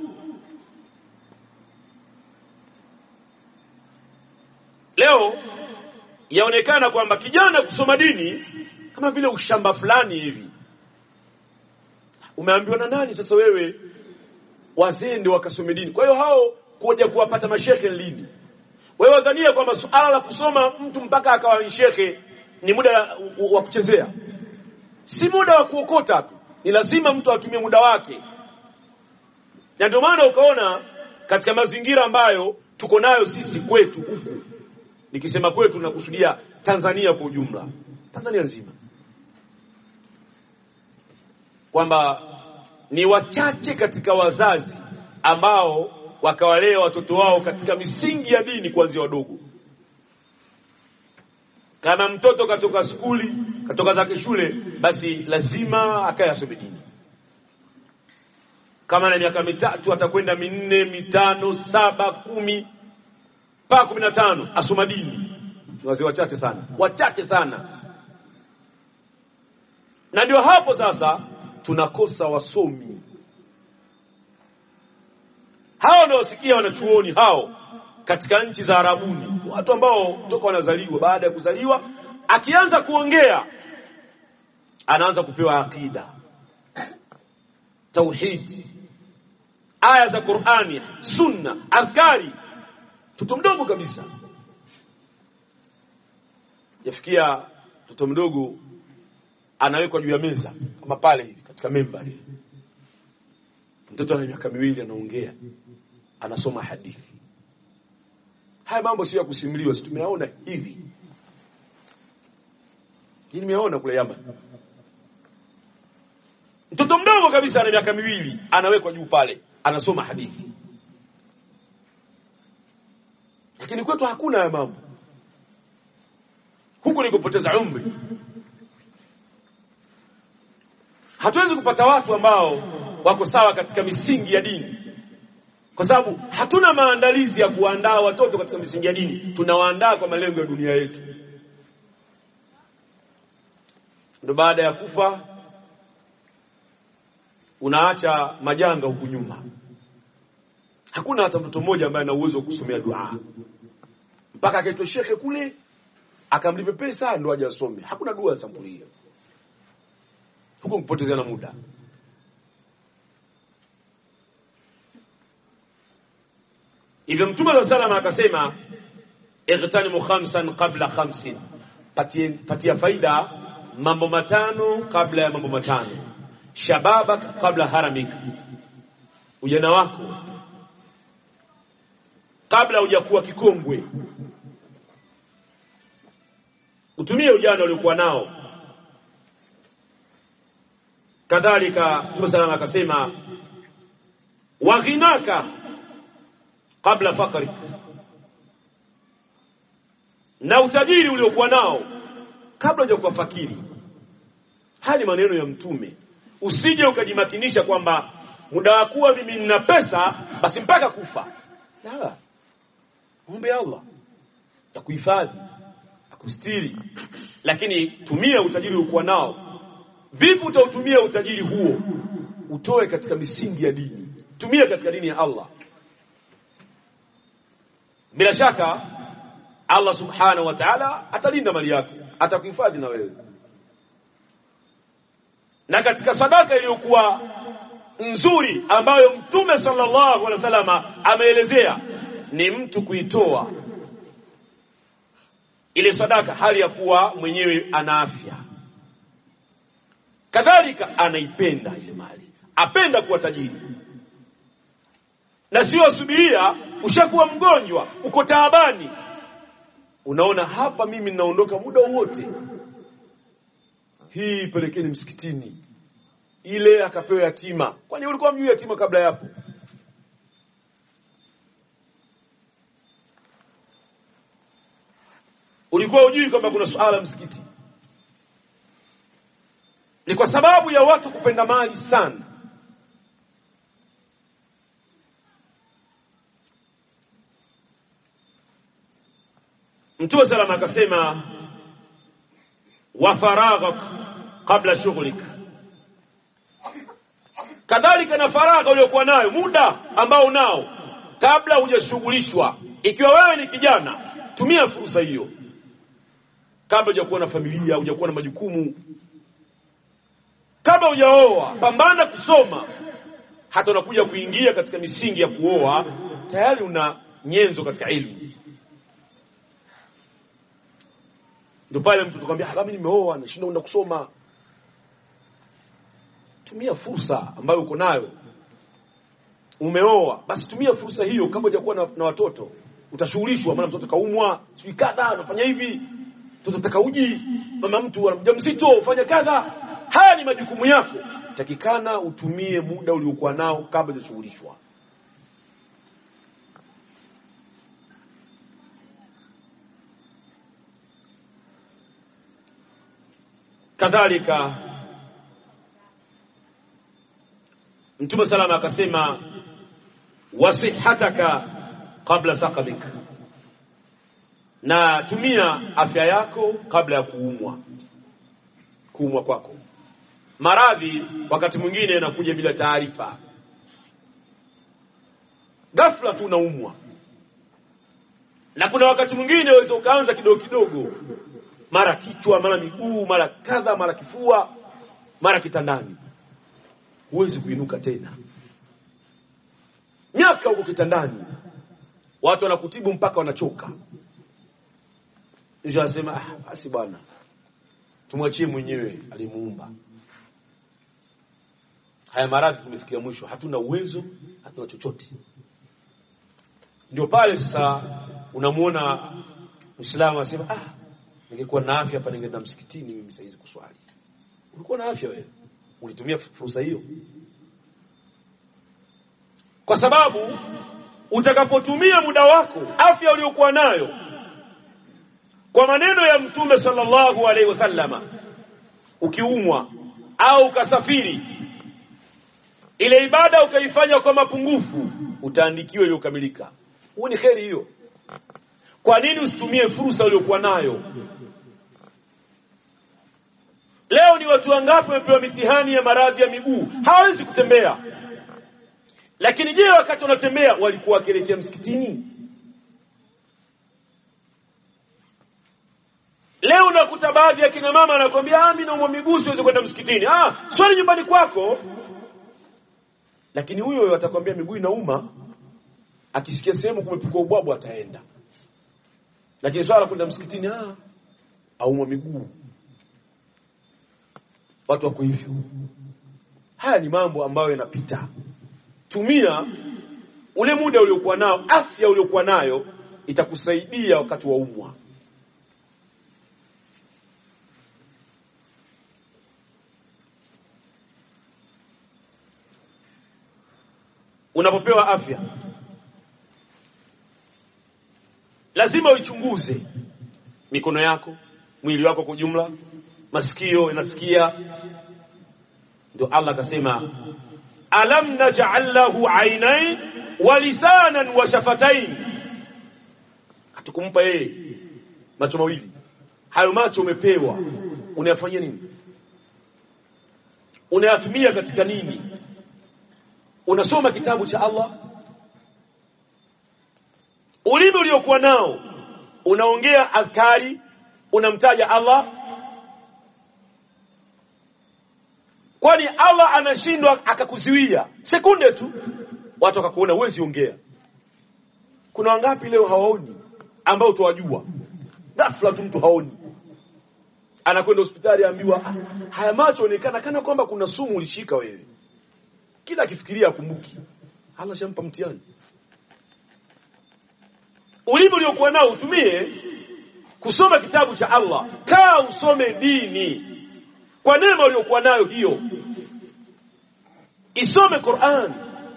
Leo yaonekana kwamba kijana kusoma dini kama vile ushamba fulani hivi. Umeambiwa na nani sasa wewe wazee ndio wakasome dini? Kwa hiyo hao kuja kuwapata mashehe lini? Wewe wadhania kwamba suala la kusoma mtu mpaka akawa shehe ni muda wa kuchezea? Si muda wa kuokota tu. Ni lazima mtu atumie muda wake. Na ndio maana ukaona katika mazingira ambayo tuko nayo sisi kwetu huku, nikisema kwetu nakusudia Tanzania kwa ujumla, Tanzania nzima, kwamba ni wachache katika wazazi ambao wakawalea watoto wao katika misingi ya dini kuanzia wadogo. Kama mtoto katoka skuli, katoka zake shule, basi lazima akae asome dini. Kama na miaka 3 atakwenda 4, 5, 7, 10 mpaka 15 asoma dini. Wazee wachache sana, wachache sana. Na ndio hapo sasa tunakosa wasomi. Hao ndio wasikia wanachuoni hao katika nchi za Arabuni, watu ambao toka wanazaliwa, baada ya kuzaliwa akianza kuongea anaanza kupewa akida, tauhid, aya za Qur'ani, sunna, adhkari. Mtoto mdogo kabisa, yafikia mtoto mdogo anawekwa juu ya meza kama pale hivi katika membari. Mtoto ana miaka 2 anaongea, anasoma hadithi. Haya mambo sio ya kusimuliwa, sisi tumeyaona hivi. Nimeona kule Yaman. Mtoto mdogo kabisa ana miaka 2 anawekwa juu pale, anasoma hadithi. Lakini kwetu hakuna haya mambo. Huko ni kupoteza umri. Hatuwezi kupata watu ambao wako sawa katika misingi ya dini, kwa sababu hatuna maandalizi ya kuandaa watoto katika misingi ya dini. Tunawaandaa kwa malengo ya dunia yetu. Ndio baada ya kufa unaacha majanga huku nyuma. Hakuna hata mtoto mmoja ambaye ana uwezo wa kusomea dua, mpaka akaitwa shekhe kule akamlipe pesa ndio aje asome. Hakuna dua sampuli hiyo. Huko kupotezana muda. Hivyo Mtume sallallahu alayhi wasallam akasema, ightanimu khamsan qabla khamsin, patia faida mambo 5 kabla ya mambo 5. Shababak kabla haramik, ujana wako kabla hujakuwa kikongwe. Utumie ujana uliokuwa nao. Kadhalika Mtume sallallahu akasema, waghinaka kabla fakrik, na utajiri uliokuwa nao kabla hujakuwa fakiri. Haya ni maneno ya Mtume. Usije ukajimakinisha kwamba muda wa kuwa mimi nina pesa basi mpaka kufa. La. Muombe Allah akuhifadhi, akustiri, lakini tumia utajiri uliokuwa nao. Vipi utautumia utajiri huo? Utoe katika misingi ya dini. Tumia katika dini ya Allah. Bila shaka Allah subhanahu wa ta'ala atalinda mali yako, atakuhifadhi na wewe. Na katika sadaka iliyokuwa nzuri ambayo Mtume sallallahu alaihi wasallam ameelezea ni mtu kuitoa ile sadaka hali ya kuwa mwenyewe ana afya, kadhalika anaipenda ile mali, apenda kuwa tajiri, na sio subiria ushakuwa mgonjwa, uko taabani, unaona hapa mimi ninaondoka muda wote, hii pelekeni msikitini, ile akapewa yatima. Kwani ulikuwa mjui yatima kabla yapo? Ulikuwa hujui kwamba kuna suala msikiti? Ni kwa sababu ya watu kupenda mali sana. Mtume salama akasema, wa faraghak kabla shughlik, kadhalika na faragha uliokuwa nayo, muda ambao unao kabla hujashughulishwa. Ikiwa wewe ni kijana, tumia fursa hiyo kabla hujakuwa na familia, hujakuwa na majukumu, kabla hujaoa, pambana kusoma. Hata unakuja kuingia katika misingi ya kuoa, tayari una nyenzo katika elimu. Ndio pale mtu tukwambia, mimi nimeoa, nashinda kwenda kusoma. tumia fursa ambayo uko nayo. Umeoa, basi tumia fursa hiyo. Kama hujakuwa na watoto, utashughulishwa, maana mtoto kaumwa, sijui kadha, anafanya hivi, mtoto ataka uji, mama mtu mjamzito, ufanye kadha. Haya ni majukumu yako. Takikana utumie muda uliokuwa nao kabla hujashughulishwa. Kadhalika Mtume salama akasema, wasihataka kabla saqabik, na tumia afya yako kabla ya kuumwa kwako. Maradhi wakati mwingine yanakuja bila taarifa, ghafla tu unaumwa. Na kuna wakati mwingine unaweza ukaanza kidogo kidogo, mara kichwa, mara miguu, mara kadha, mara kifua, mara kitandani, huwezi kuinuka tena. Miaka huko kitandani, watu wanakutibu mpaka wanachoka. Ndio anasema basi bwana, tumwachie mwenyewe alimuumba. Haya maradhi tumefikia mwisho, hatuna uwezo, hatuna chochote. Ndio pale sasa unamuona Muislamu anasema, ningekuwa na afya hapa ningeenda msikitini mimi saizi kuswali. Ulikuwa na afya wewe, ulitumia fursa hiyo. Kwa sababu utakapotumia muda wako, afya uliyokuwa nayo, kwa maneno ya Mtume sallallahu alaihi wasallama, ukiumwa au ukasafiri, ile ibada ukaifanya kwa mapungufu, utaandikiwa iliyokamilika. Huo ni kheri hiyo. Kwa nini usitumie fursa uliyokuwa nayo? Leo ni watu wangapi wamepewa mitihani ya maradhi ya miguu, hawezi kutembea. Lakini je, wakati wanatembea walikuwa wakielekea msikitini? Leo unakuta baadhi ya kina mama anakuambia, mimi naumwa miguu siwezi kwenda msikitini. Swali nyumbani kwako. Lakini huyo atakwambia miguu inauma, akisikia sehemu kumepikwa ubwabu ataenda. Lakini swala kwenda msikitini, aumwa miguu. Watu wako hivyo. Haya ni mambo ambayo yanapita. Tumia ule muda uliokuwa nao, afya uliokuwa nayo, itakusaidia wakati wa umwa. Unapopewa afya, lazima uichunguze mikono yako, mwili wako kwa jumla, masikio yanasikia. Ndio Allah akasema, alam naj'al lahu aynayn wa lisanan wa shafatayn. Hatukumpa yeye macho mawili. Hayo macho umepewa, unayafanyia nini? Unayatumia katika nini? Unasoma kitabu cha Allah? Ulimi uliokuwa nao, unaongea azkari, unamtaja Allah? Kwani Allah anashindwa akakuzuia sekunde tu watu wakakuona huwezi ongea? Kuna wangapi leo hawaoni ambao tuwajua? Ghafla tu mtu haoni, anakwenda hospitali aambiwa, haya macho onekana kana kwamba kuna sumu ulishika wewe. Kila akifikiria akumbuki, Allah shampa mtihani. Ulimi uliokuwa nao utumie kusoma kitabu cha Allah. Kaa usome dini kwa neema uliokuwa nayo hiyo. Isome Qur'an,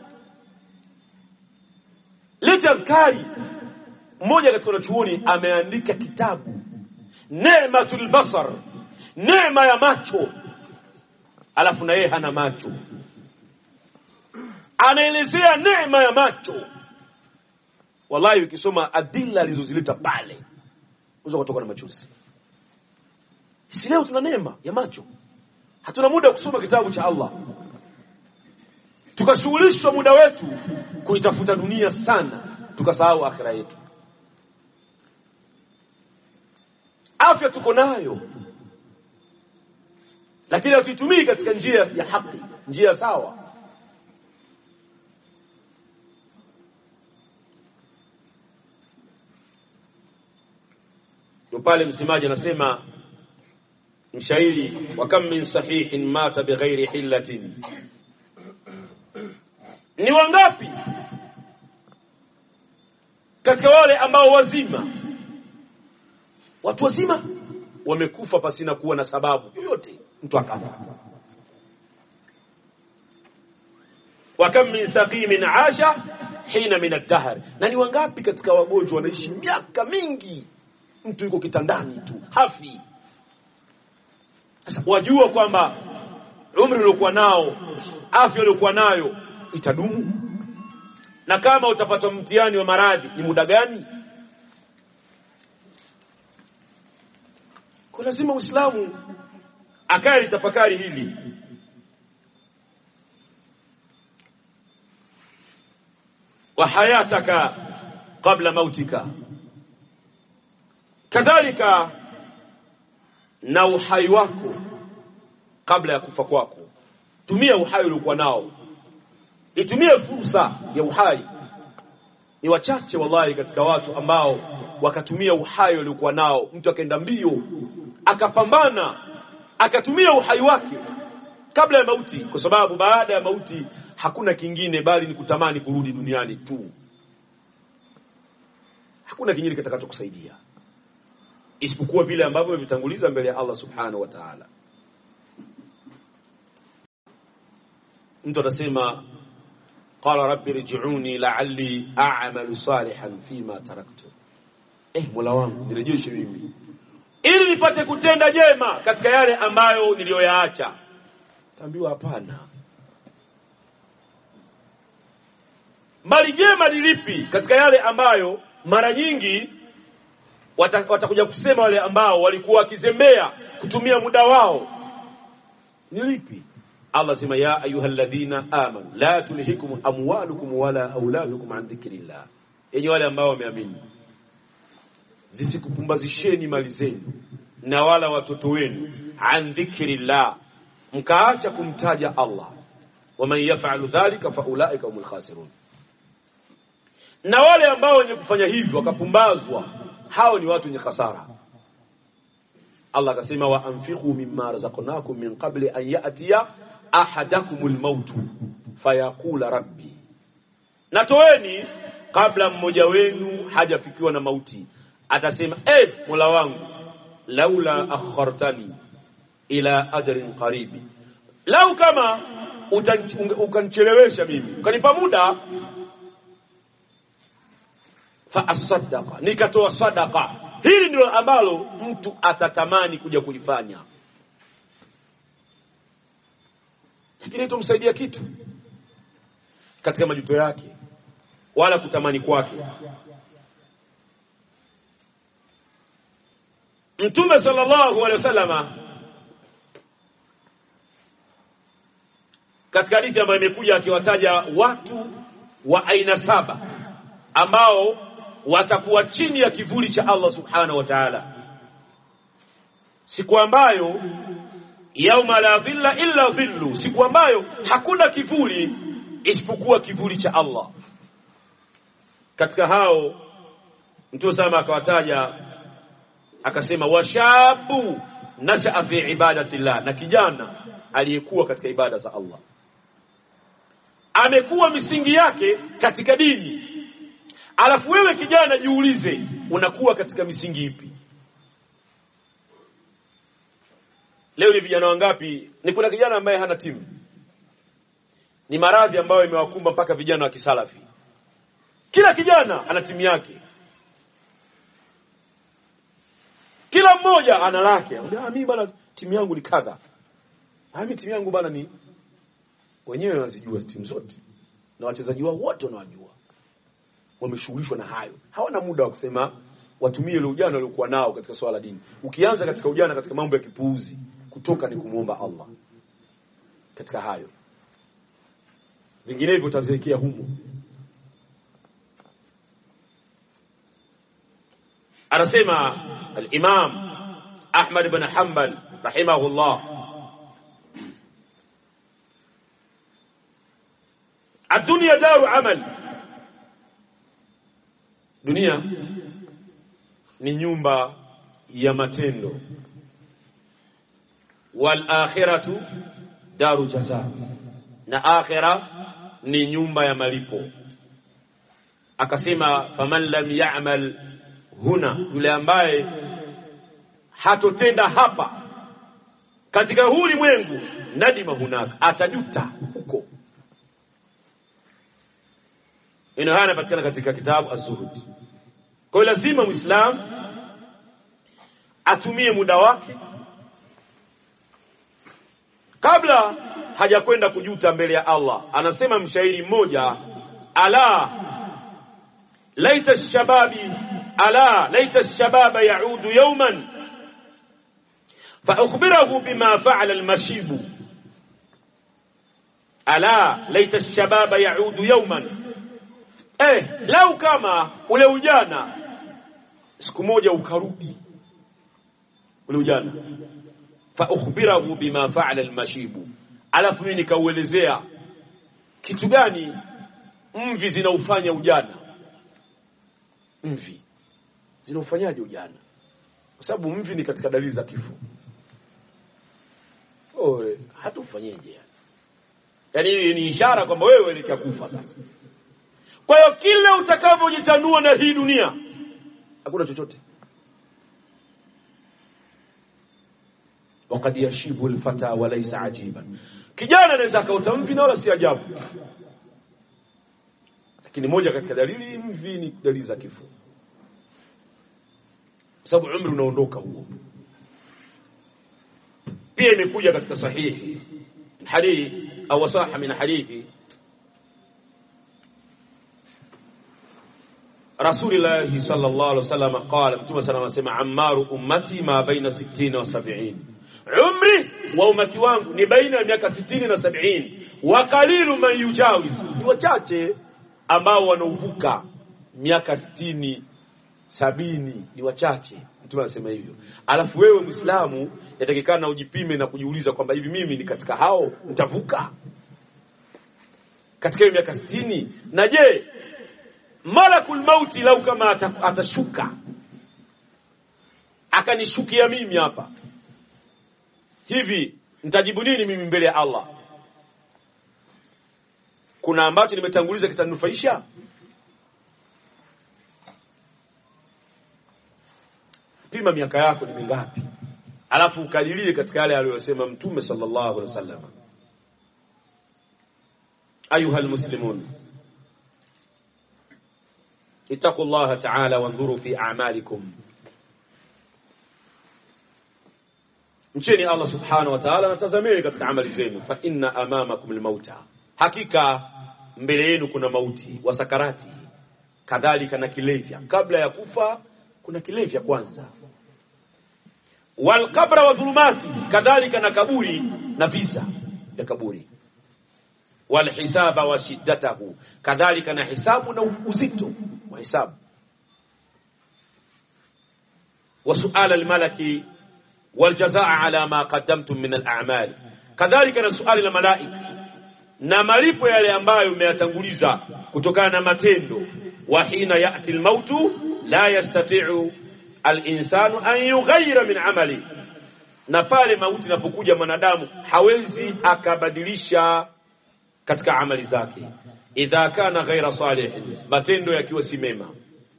leta azkari. Mmoja katika wanachuoni ameandika kitabu Neematul Basar, neema ya macho. Alafu na yeye hana macho, anaelezea neema ya macho. Wallahi ukisoma adilla alizozileta pale, unaweza kutoka na machozi. Si leo tuna neema ya macho, hatuna muda kusoma kitabu cha Allah, tukashughulishwa muda wetu kuitafuta dunia sana, tukasahau akhira yetu. Afya tuko nayo, lakini hatuitumii katika njia ya haki, njia sawa. Ndio pale msemaji anasema, mshairi, wa kam min sahihin mata bighairi hillatin, ni wangapi katika wale ambao wazima, watu wazima wamekufa pasina kuwa na sababu yoyote, mtu akafa. Wa kam min saqimin asha hina min ad-dahr, na ni wangapi katika wagonjwa wanaishi miaka mingi, mtu yuko kitandani tu hafi. Sasa wajua kwamba umri uliokuwa nao, afya uliokuwa nayo itadumu, na kama utapata mtihani wa maradhi ni muda gani? Kwa lazima Uislamu akae litafakari hili. Wa hayataka qabla mautika, kadhalika na uhai wako kabla ya kufa kwako. Tumia uhai uliokuwa nao, itumie fursa ya uhai. Ni wachache wallahi katika watu ambao wakatumia uhai uliokuwa nao. Mtu akaenda mbio akapambana akatumia uhai wake kabla ya mauti, kwa sababu baada ya mauti hakuna kingine bali ni kutamani kurudi duniani tu. Hakuna kingine kitakachokusaidia isipokuwa vile ambavyo vitanguliza mbele ya Allah subhanahu wa ta'ala. Mtu atasema qala rabbi rji'uni la'alli a'malu salihan fima taraktu, Mola wangu nirejeshe mimi ili nipate kutenda jema katika yale ambayo niliyoyaacha. Taambiwa hapana, bali jema ni lipi katika yale ambayo mara nyingi watakuja kusema wale ambao walikuwa wakizembea kutumia muda wao ni lipi? Allah sema ya ayyuhalladhina amanu la tulhikum amwalukum wala auladukum an dhikrillah, yenye wale ambao wameamini, zisikupumbazisheni mali zenu na wala watoto wenu an dhikrillah, mkaacha kumtaja Allah. Waman yaf'alu dhalika fa ulaika humul khasirun, na wale ambao wenye kufanya hivyo wakapumbazwa, hao ni watu wenye hasara. Allah akasema wa anfiqu mimma razaqnakum min qabli an ya'tiya ahadakumul maut fayaqula rabbi, natoeni kabla mmoja wenu hajafikiwa na mauti, atasema Mola wangu, laula akhartani ila ajalin qaribi, lau kama ukanichelewesha mimi ukanipa muda, fa asaddaqa, nikatoa sadaqa. Hili ndilo ambalo mtu atatamani kuja kulifanya, lakini itomsaidia kitu katika majuto yake wala kutamani kwake. Mtume sallallahu alaihi wasallam katika hadithi ambayo imekuja akiwataja watu wa aina 7 ambao watakuwa chini ya kivuli cha Allah subhanahu wa ta'ala, siku ambayo yauma la dhilla illa dhillu, siku ambayo hakuna kivuli isipokuwa kivuli cha Allah. Katika hao Mtume sama akawataja akasema washabu nasha'a fi ibadatillah, na kijana aliyekuwa katika ibada za Allah, amekuwa misingi yake katika dini. Alafu wewe kijana jiulize, unakuwa katika misingi ipi? Leo ni vijana wangapi? Ni kuna kijana ambaye hana timu. Ni maradhi ambayo imewakumba mpaka vijana wa kisalafi. Kila kijana ana timu yake, kila mmoja ana lake. Mimi bana timu yangu ni kadha, mimi timu yangu bana ni, wenyewe wanazijua timu zote na wachezaji wao wote wanawajua, wameshughulishwa na hayo, hawana muda wa kusema watumie ile ujana waliokuwa nao katika swala dini. Ukianza katika ujana katika mambo ya kipuuzi, kutoka ni kumuomba Allah katika hayo, vinginevyo utazeekea humo. Anasema al-Imam Ahmad ibn Hanbal rahimahullah, ad-dunya daru amal, dunia ni nyumba ya matendo. wal akhiratu daru jazaa, na akhira ni nyumba ya malipo. Akasema faman lam ya'mal huna, yule ambaye hatotenda hapa katika huu ulimwengu, nadima hunaka, atajuta huko. Haya yanapatikana katika kitabu Az-Zuhud. Kwa hiyo lazima Muislamu atumie muda wake kabla hajakwenda kujuta mbele ya Allah. Anasema mshairi mmoja, ala laita ash-shababa yaudu yawman fa ukhbirahu bima fa'ala al-mashibu. Ala laita ash-shababa yaudu yawman, lau kama ule ujana siku moja ukarudi ule ujana, fa ukhbirahu bima fa'ala al-mashibu, alafu mimi nikauelezea kitu gani mvi zinaufanya ujana. Mvi zinaufanyaje ujana? Kwa sababu mvi ni katika dalili za kifo. Hata ufanyeje? Yaani ni ishara kwamba wewe ulikakufa sasa. Kwa hiyo kila utakavyojitanua na hii dunia, hakuna chochote. Waqad yashibu al-fata wa laysa ajiban, kijana anaweza kauta mvi na wala si ajabu. Lakini moja katika dalili mvi ni dalili za kifo, kwa sababu umri unaondoka huo. Pia imekuja katika sahihi hadithi au sahih min hadithi Rasulullah sallallahu alaihi wasallam qala, mtume sana anasema, ammaru ummati ma baina 60 wa 70, umri wa umati wangu ni baina ya miaka 60 na 70. Wa qalilu man yujawiz, ni wachache ambao wanauvuka miaka 60 70, ni wachache. Mtume anasema hivyo. Alafu wewe Muislamu yatakikana ujipime na kujiuliza kwamba hivi mimi ni katika hao nitavuka katika hiyo miaka 60? Na je, malakul mauti lau kama atashuka akanishukia mimi hapa hivi, nitajibu nini mimi mbele ya Allah? Kuna ambacho nimetanguliza kitanufaisha? Pima miaka yako ni mingapi, alafu ukadirie katika yale aliyosema Mtume sallallahu alaihi wasallam. Ayuha almuslimun, ittaqullaha ta'ala wanzuru fi a'malikum, mcheni Allah subhanahu wa ta'ala na tazameni katika amali zenu. Fa inna amamakum almauta, hakika mbele yenu kuna mauti. Wa sakarati, kadhalika na kilevya. Kabla ya kufa kuna kilevya kwanza. Wal qabra wa dhulumati, kadhalika na kaburi na visa ya kaburi. Wal hisaba wa shiddatahu, kadhalika na hisabu na uzito wa hisabu. Wa su'al al-malaki wal jazaa ala ma qaddamtum min al-a'mal, kadhalika na suali la malaika na malipo yale ambayo umeyatanguliza kutokana na matendo. Wa hina ya'ti al-mautu la yastati'u al-insanu an yughayyira min amali, na pale mauti inapokuja mwanadamu hawezi akabadilisha katika amali zake. Idha kana ghaira salih, matendo yakiwa si mema.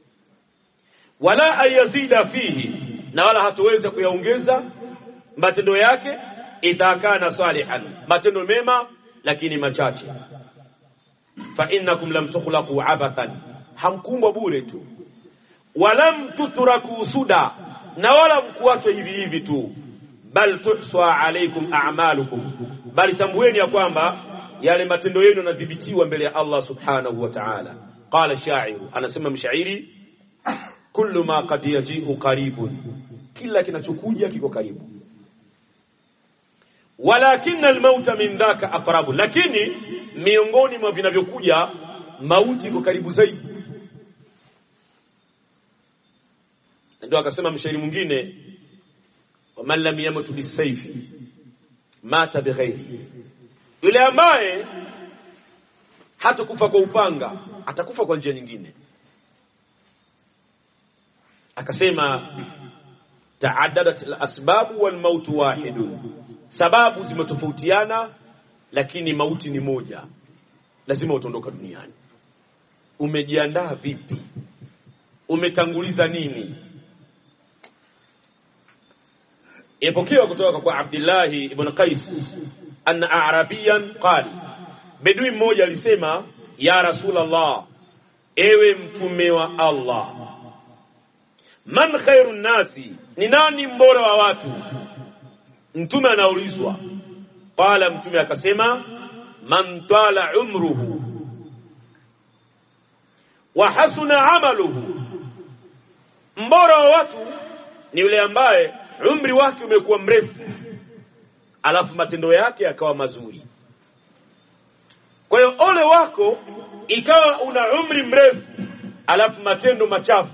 Wala ayazida fihi, na wala hataweza kuyaongeza matendo yake. Idha kana salihan, matendo mema lakini machache. Fa innakum lam tukhlaqu abathan, hamkumbwa bure tu. Walam tutraku suda, na wala mkuachwa hivi hivi tu. Bal tuhsa alaykum a'malukum, bali tambueni ya kwamba yale matendo yenu yanadhibitiwa mbele ya Allah subhanahu wa ta'ala. Qala sha'iru, anasema mshairi, kullu ma qad yaji'u qaribun, kila kinachokuja kiko karibu. Walakinna al-mauta min dhaka aqrabu, lakini miongoni mwa vinavyokuja mauti iko karibu zaidi. Ndio akasema mshairi mwingine, wa man lam yamut bisayfi mata bighairi, yule ambaye hatakufa kwa upanga atakufa kwa njia nyingine. Akasema ta'addadat al-asbab wal maut wahidun, sababu zimetofautiana, lakini mauti ni moja, lazima utaondoka duniani. Umejiandaa vipi? Umetanguliza nini? Ipokewa kutoka kwa Abdullah ibn Qais anna Arabiyan qali, bedui mmoja alisema, ya Rasulullah, ewe mtume wa Allah, man khairun nasi, ni nani mbora wa watu? Mtume anaulizwa. Qala, mtume akasema, man tala umruhu wa hasuna amaluhu, mbora wa watu ni yule ambaye umri wake umekuwa mrefu alafu matendo yake yakawa mazuri. Kwa hiyo ole wako ikawa una umri mrefu alafu matendo machafu.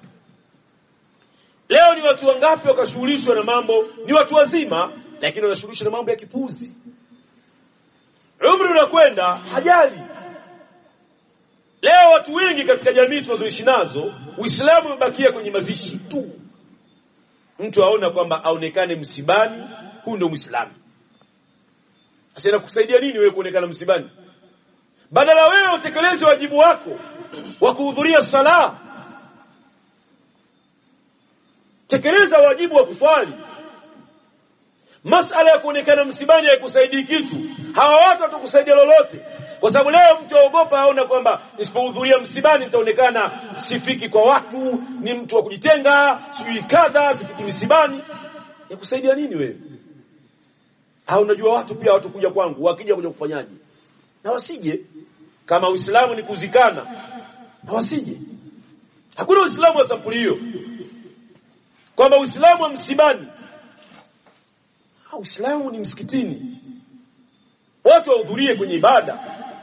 Leo ni watu wangapi wakashughulishwa na mambo, ni watu wazima lakini wanashughulishwa na mambo ya kipuzi. Umri unakwenda, hajali. Leo watu wengi katika jamii tunazoishi nazo, Uislamu umebakia kwenye mazishi tu. Mtu aona kwamba aonekane msibani, huyo ndio Muislamu. Sasa inakusaidia nini wewe kuonekana msibani? Badala wewe utekeleze wajibu wako wa kuhudhuria sala, tekeleza wajibu wa kuswali. Masala ya kuonekana msibani haikusaidii kitu. Hawa watu watakusaidia lolote, kwa sababu leo mtu aogopa, aona kwamba nisipohudhuria msibani nitaonekana sifiki kwa watu, ni mtu wa kujitenga, sijui kadha, sifiki msibani. Yakusaidia nini wewe? Au unajua watu pia watakuja kwangu, wakija kuja kufanyaje? Na wasije. Kama Uislamu ni kuzikana, na wasije. Hakuna Uislamu wa sampuli hiyo, kwamba Uislamu wa msibani. Uislamu ni msikitini, watu wahudhurie kwenye ibada.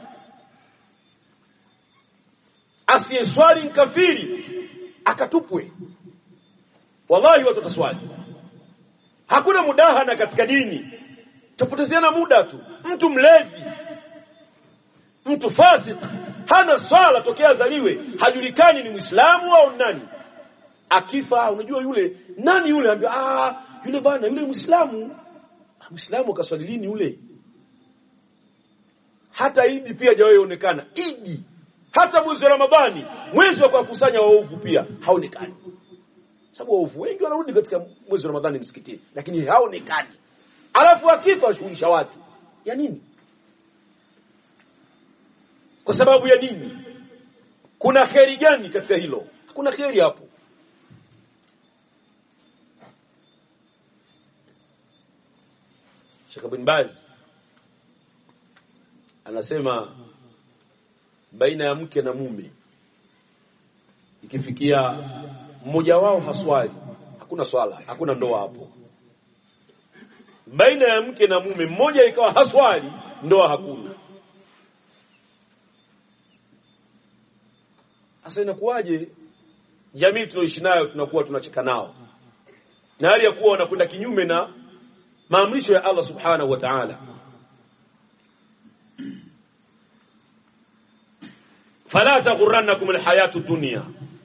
Asiyeswali kafiri akatupwe. Wallahi watu wataswali. Hakuna mudahana katika dini, tupotezeana muda tu. Mtu mlevi, mtu fasik, hana swala tokea azaliwe, hajulikani ni Muislamu au nani. Akifa unajua yule nani yule, ambia yule bwana yule Muislamu. Muislamu kaswali lini yule? Hata Idi pia hajawahi onekana. Idi hata mwezi wa Ramadhani, mwezi wa kukusanya waovu, pia haonekani. Sababu waovu wengi wanarudi katika mwezi wa Ramadhani msikitini, lakini haonekani. Alafu akifa washughulisha watu. Ya nini? Kwa sababu ya nini? Kuna kheri gani katika hilo? Hakuna kheri hapo. Sheikh Ibn Baz anasema baina ya mke na mume, ikifikia mmoja wao haswali, hakuna swala, hakuna ndoa hapo. Baina ya mke na mume, mmoja ikawa haswali, ndoa hakuna. Sasa inakuwaje jamii tunaoishi nayo tunakuwa tunacheka nao, na hali ya kuwa wanakwenda kinyume na maamrisho ya Allah subhanahu wa ta'ala? Fala taghurrannakum alhayatu dunya,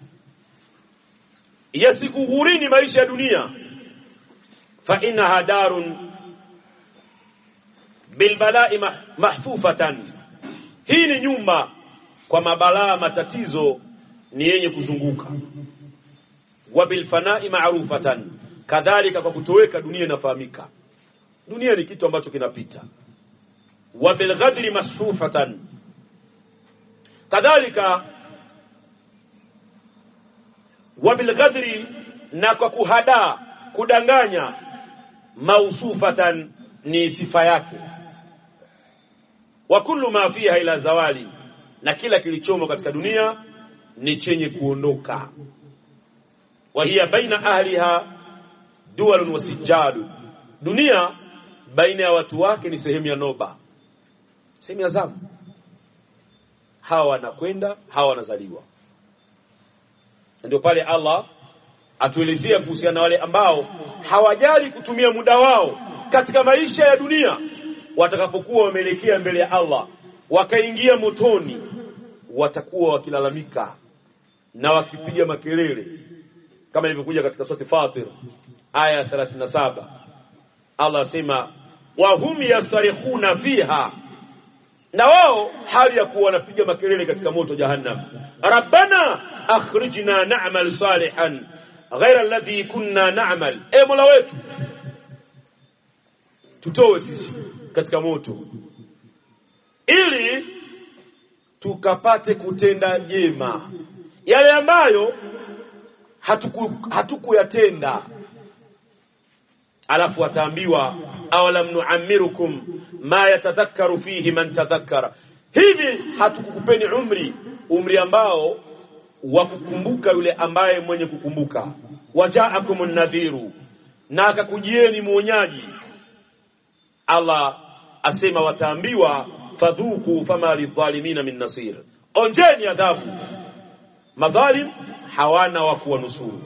yasikughurini maisha ya dunia. Fa innaha darun bilbala'i mahfufatan, hii ni nyumba kwa mabalaa, matatizo ni yenye kuzunguka. Wa bilfana'i ma'rufatan, kadhalika kwa kutoweka dunia inafahamika. Dunia ni kitu ambacho kinapita. Wa bilghadri masfufatan, kadhalika wa bilghadri, na kwa kuhadaa, kudanganya, mausufatan, ni sifa yake. Wa kullu ma fiha ila zawali, na kila kilichomo katika dunia ni chenye kuondoka. Wa hiya baina ahliha duwalun wasijadu, dunia baina ya watu wake ni sehemu ya noba, sehemu ya zamu. Hawa wanakwenda, hawa wanazaliwa. Ndio pale Allah atuelezea kuhusiana na wale ambao hawajali kutumia muda wao katika maisha ya dunia. Watakapokuwa wameelekea mbele ya Allah, wakaingia motoni, watakuwa wakilalamika na wakipiga makelele, kama ilivyokuja katika sura Fatir aya 37. Allah asema, wa hum yastarikhuna fiha, na wao hali ya kuwa wanapiga makelele katika moto jahannam. Rabbana akhrijna na'mal salihan ghayra alladhi kunna na'mal, e Mola wetu tutoe sisi katika moto ili tukapate kutenda jema yale ambayo hatukuyatenda. Alafu ataambiwa awalam nu'ammirukum ma yatadhakkaru fihi man tadhakkara, hivi hatukukupeni umri ambao wa kukumbuka yule ambaye mwenye kukumbuka. Waja'akumun nadhiru, na akakujieni muonyaji. Allah asema wataambiwa fadhuku fama lidhalimina min nasir, onjeni adhabu, madhalim hawana wa kuwanusuru.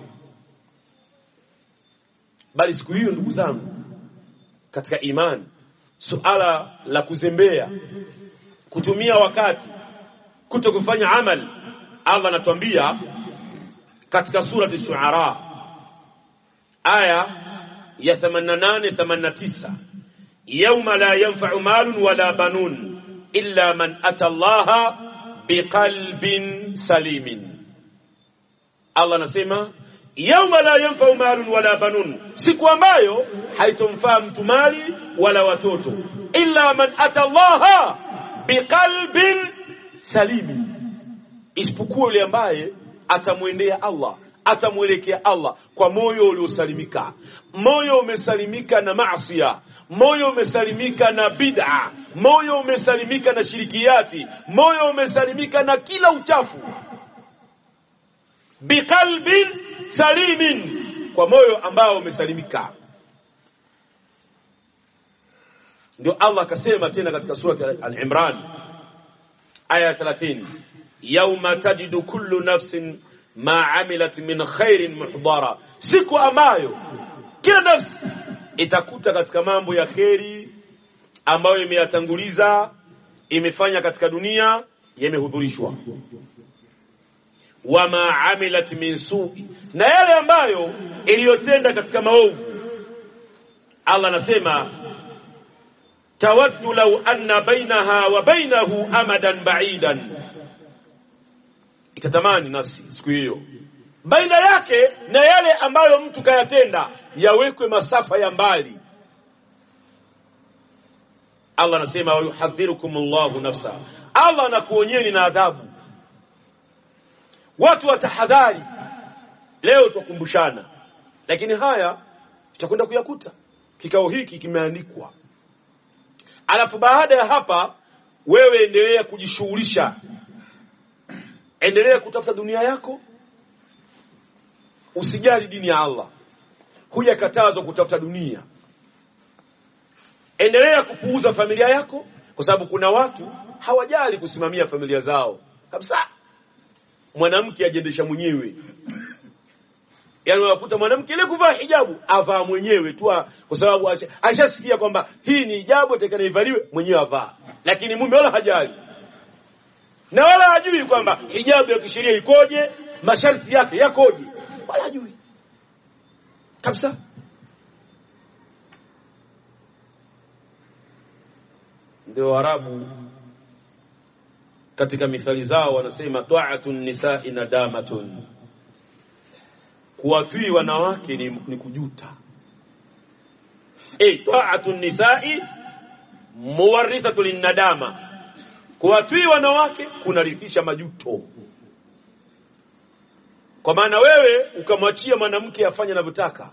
Bali siku hiyo ndugu zangu katika imani, suala la kuzembea, kutumia wakati, kutokufanya amal, Allah anatuambia katika surati Shuara aya ya 88-89, yawma la yanfa'u malun wala banun illa man ata Allaha biqalbin salimin. Allah anasema yawma la yanfa'u malun wala banun, siku ambayo haitomfaa mtu mali wala watoto, illa man ata Allaha biqalbin salimin, isipokuwa yule ambaye atamwendea Allah, atamuelekea Allah kwa moyo uliosalimika. Moyo umesalimika na maasiya, moyo umesalimika na bid'a, moyo umesalimika na shirikiyati, moyo umesalimika na kila uchafu. Biqalbin salimin, kwa moyo ambao umesalimika. Ndio Allah akasema tena katika sura Al-Imran aya 30, yawma tajidu kullu nafsin ma amilat min khairin muhdara, siku ambayo kila nafsi itakuta katika mambo ya kheri ambayo imeyatanguliza, imefanya katika dunia, yamehudhurishwa. Wama amilat min su'i, na yale ambayo iliyotenda katika maovu. Allah anasema tawaddu law anna bainaha wa bainahu amadan ba'idan, itatamani nafsi siku hiyo baina yake na yale ambayo mtu kayatenda yawekwe masafa ya mbali. Allah anasema yuhadhirukumullahu nafsa, Allah anakuonyeni na adhabu. Watu watahadhari. Leo tukumbushana, lakini haya tutakwenda kuyakuta. Kikao hiki kimeandikwa. Alafu baada ya hapa wewe endelea kujishughulisha, endelea kutafuta dunia yako, usijali dini ya Allah. Hujakatazwa kutafuta dunia. Endelea kupuuza familia yako, kwa sababu kuna watu hawajali kusimamia familia zao kabisa. Mwanamke ajiendesha mwenyewe, yaani unakuta mwanamke ile kuvaa hijabu avaa mwenyewe tu, kwa sababu ashasikia kwamba hii ni hijabu itakana ivaliwe, mwenyewe avaa, lakini mume wala hajali na wala hajui kwamba hijabu ya kisheria ikoje, masharti yake yakoje, wala hajui kabisa. Ndio Arabu katika mithali zao wanasema ta'atun nisa'i nadamatun, kuwatii wanawake ni kujuta. Ta'atun nisa'i muwarithatu linnadama, kuwatii wanawake kunarithisha majuto. Kwa maana wewe ukamwachia mwanamke afanye anavyotaka,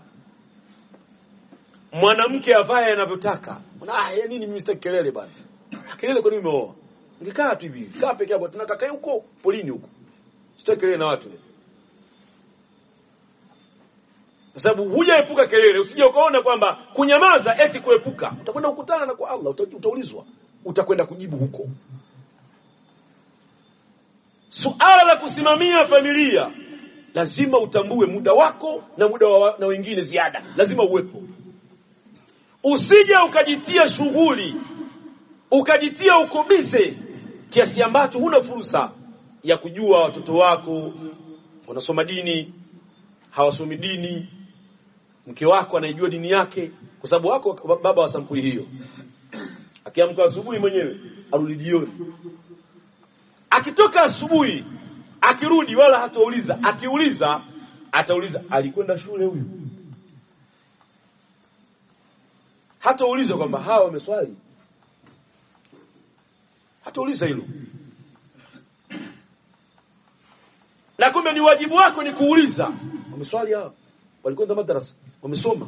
mwanamke avae anavyotaka, ya nini mimi sitaki kelele bwana, kelele kwa nini umeoa? Ungekaa tu hivi, kaa peke yako, tunakakae huko polini huko, sitaki kelele na watu. Kwa sababu hujaepuka kelele, usije ukaona kwamba kunyamaza eti kuepuka. Utakwenda kukutana na kwa Allah, utaulizwa, utakwenda kujibu huko. Suala la kusimamia familia, lazima utambue muda wako na muda na wengine ziada, lazima uwepo. Usije ukajitia shughuli, ukajitia uko busy kiasi ambacho huna fursa ya kujua watoto wako wanasoma dini, hawasomi dini, mke wako anaijua dini yake, Kwa sababu wako baba wa sampuli hiyo, akiamka asubuhi mwenyewe arudi jioni, akitoka asubuhi akirudi wala hatauliza, akiuliza atauliza alikwenda shule huyu, hatauliza kwamba hawa wameswali, hatauliza hilo. Na kumbe ni wajibu wako ni kuuliza, wameswali hao, walikwenda madrasa, wamesoma.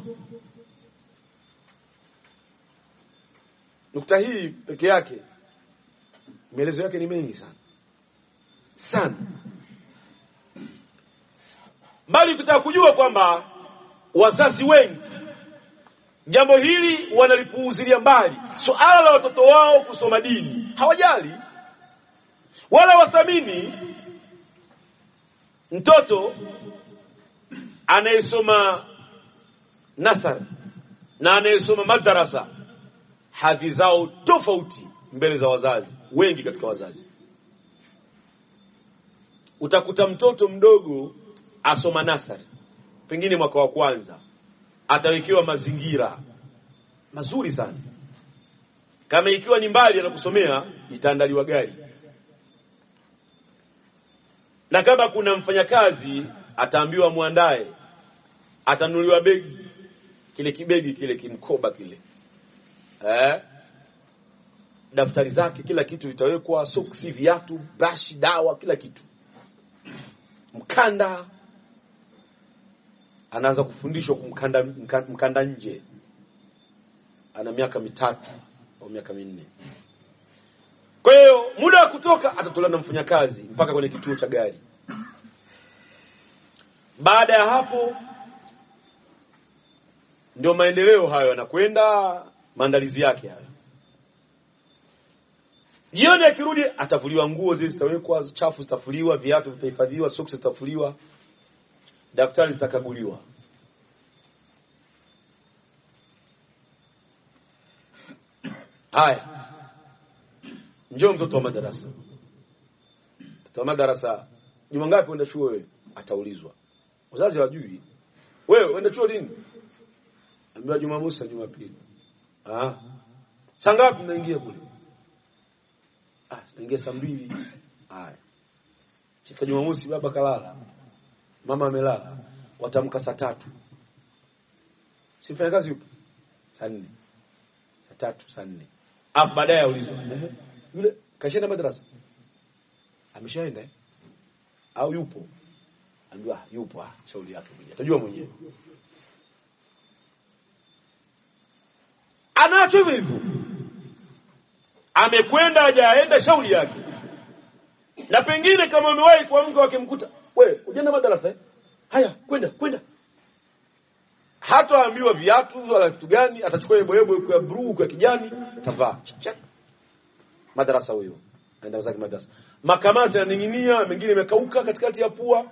Nukta hii peke yake maelezo yake ni mengi sana sana, bali ukitaka kujua kwamba wazazi wengi jambo hili wanalipuuzilia mbali, suala la watoto wao kusoma dini hawajali wala wathamini. Mtoto anayesoma nasar na anayesoma madrasa, hadhi zao tofauti mbele za wazazi wengi. Katika wazazi utakuta mtoto mdogo asoma nasari, pengine mwaka wa kwanza, atawekewa mazingira mazuri sana. Kama ikiwa ni mbali anakusomea, itaandaliwa gari, na kama kuna mfanyakazi ataambiwa muandae, atanunuliwa begi, kile kibegi kile kimkoba kile, daftari zake, kila kitu vitawekwa, soksi, viatu, brush, dawa, kila kitu, mkanda. Anaanza kufundishwa mkanda nje, ana miaka 3 au miaka 4. Kwa hiyo muda wa kutoka atatolewa na mfanyakazi mpaka kwenye kituo cha gari. Baada ya hapo ndio maendeleo hayo yanakwenda, maandalizi yake hayo. Jioni akirudi atafuliwa nguo, zile zitawekwa chafu, zitafuliwa, viatu vitahifadhiwa, soksi zitafuliwa, daftari litakaguliwa. Haya, njoo mtoto wa madarasa. Mtoto wa madarasa, juma ngapi uenda chuo wewe? Ataulizwa. Wazazi hawajui. Wewe uenda chuo lini? Ambiwa Jumamosi na Jumapili. Saa ngapi mnaingia kule? Naingia saa 2. Haya. Siku Jumamosi baba kalala, mama amelala, watamka saa 3. Sifanya kazi yupo saa 4. Saa 3, saa 4. Baadaye aulizwa, yule kashaenda madrasa? Ameshaenda au yupo? Ambiwa yupo. Shauri yake mwenyewe, atajua mwenyewe. Anaacho hivyo, amekwenda hajaenda, shauri yake. Na pengine kama umewahi kwa mke wake mkuta, wewe unaenda madrasa haya, kwenda. Hata ambiwa viatu wala kitu gani, atachukua yebo kwa blue kwa kijani, tavaa check madrasa huyo, aenda zake madrasa. Makamasi yananing'inia, mengine imekauka katikati ya pua.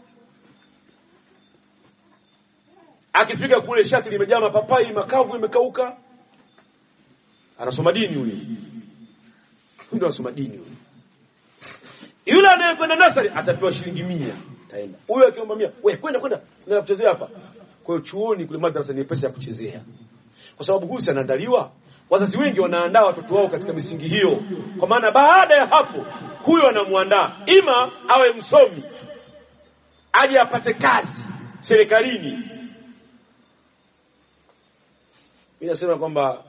Akifika kule shati limejaa mapapai makavu, imekauka. Anasoma dini yule. Ndio anasoma dini yule. Yule anayekwenda nasari atapewa shilingi 100, taenda. Huyo akiomba 100, wewe kwenda na kuchezea hapa. Kwa hiyo chuoni kule madrasa ni pesa ya kuchezea. Kwa sababu huyu anaandaliwa, wazazi wengi wanaandaa watoto wao katika misingi hiyo. Kwa maana baada ya hapo huyo anamuandaa ima awe msomi, aje apate kazi serikalini. Mimi nasema kwamba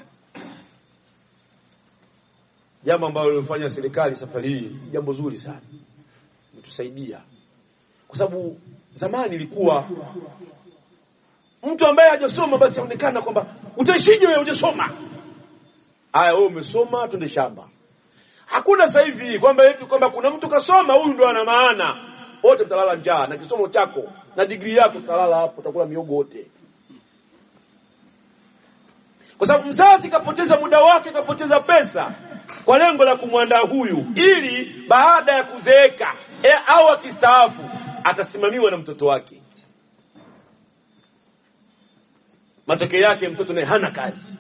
jambo ambalo lilifanya serikali safari hii jambo zuri sana, mtusaidia. Kwa sababu zamani ilikuwa mtu ambaye hajasoma basi aonekana kwamba utaishije wewe hujasoma. Haya, wewe umesoma, twende shamba. Hakuna sasa hivi kwamba eti kwamba kuna mtu kasoma huyu ndo ana maana. Wote mtalala njaa na kisomo chako na degree yako, utalala hapo, utakula miogo wote. Kwa sababu mzazi kapoteza muda wake, kapoteza pesa kwa lengo la kumwandaa huyu ili baada ya kuzeeka au akistaafu atasimamiwa na mtoto wake. Matokeo yake mtoto naye hana kazi.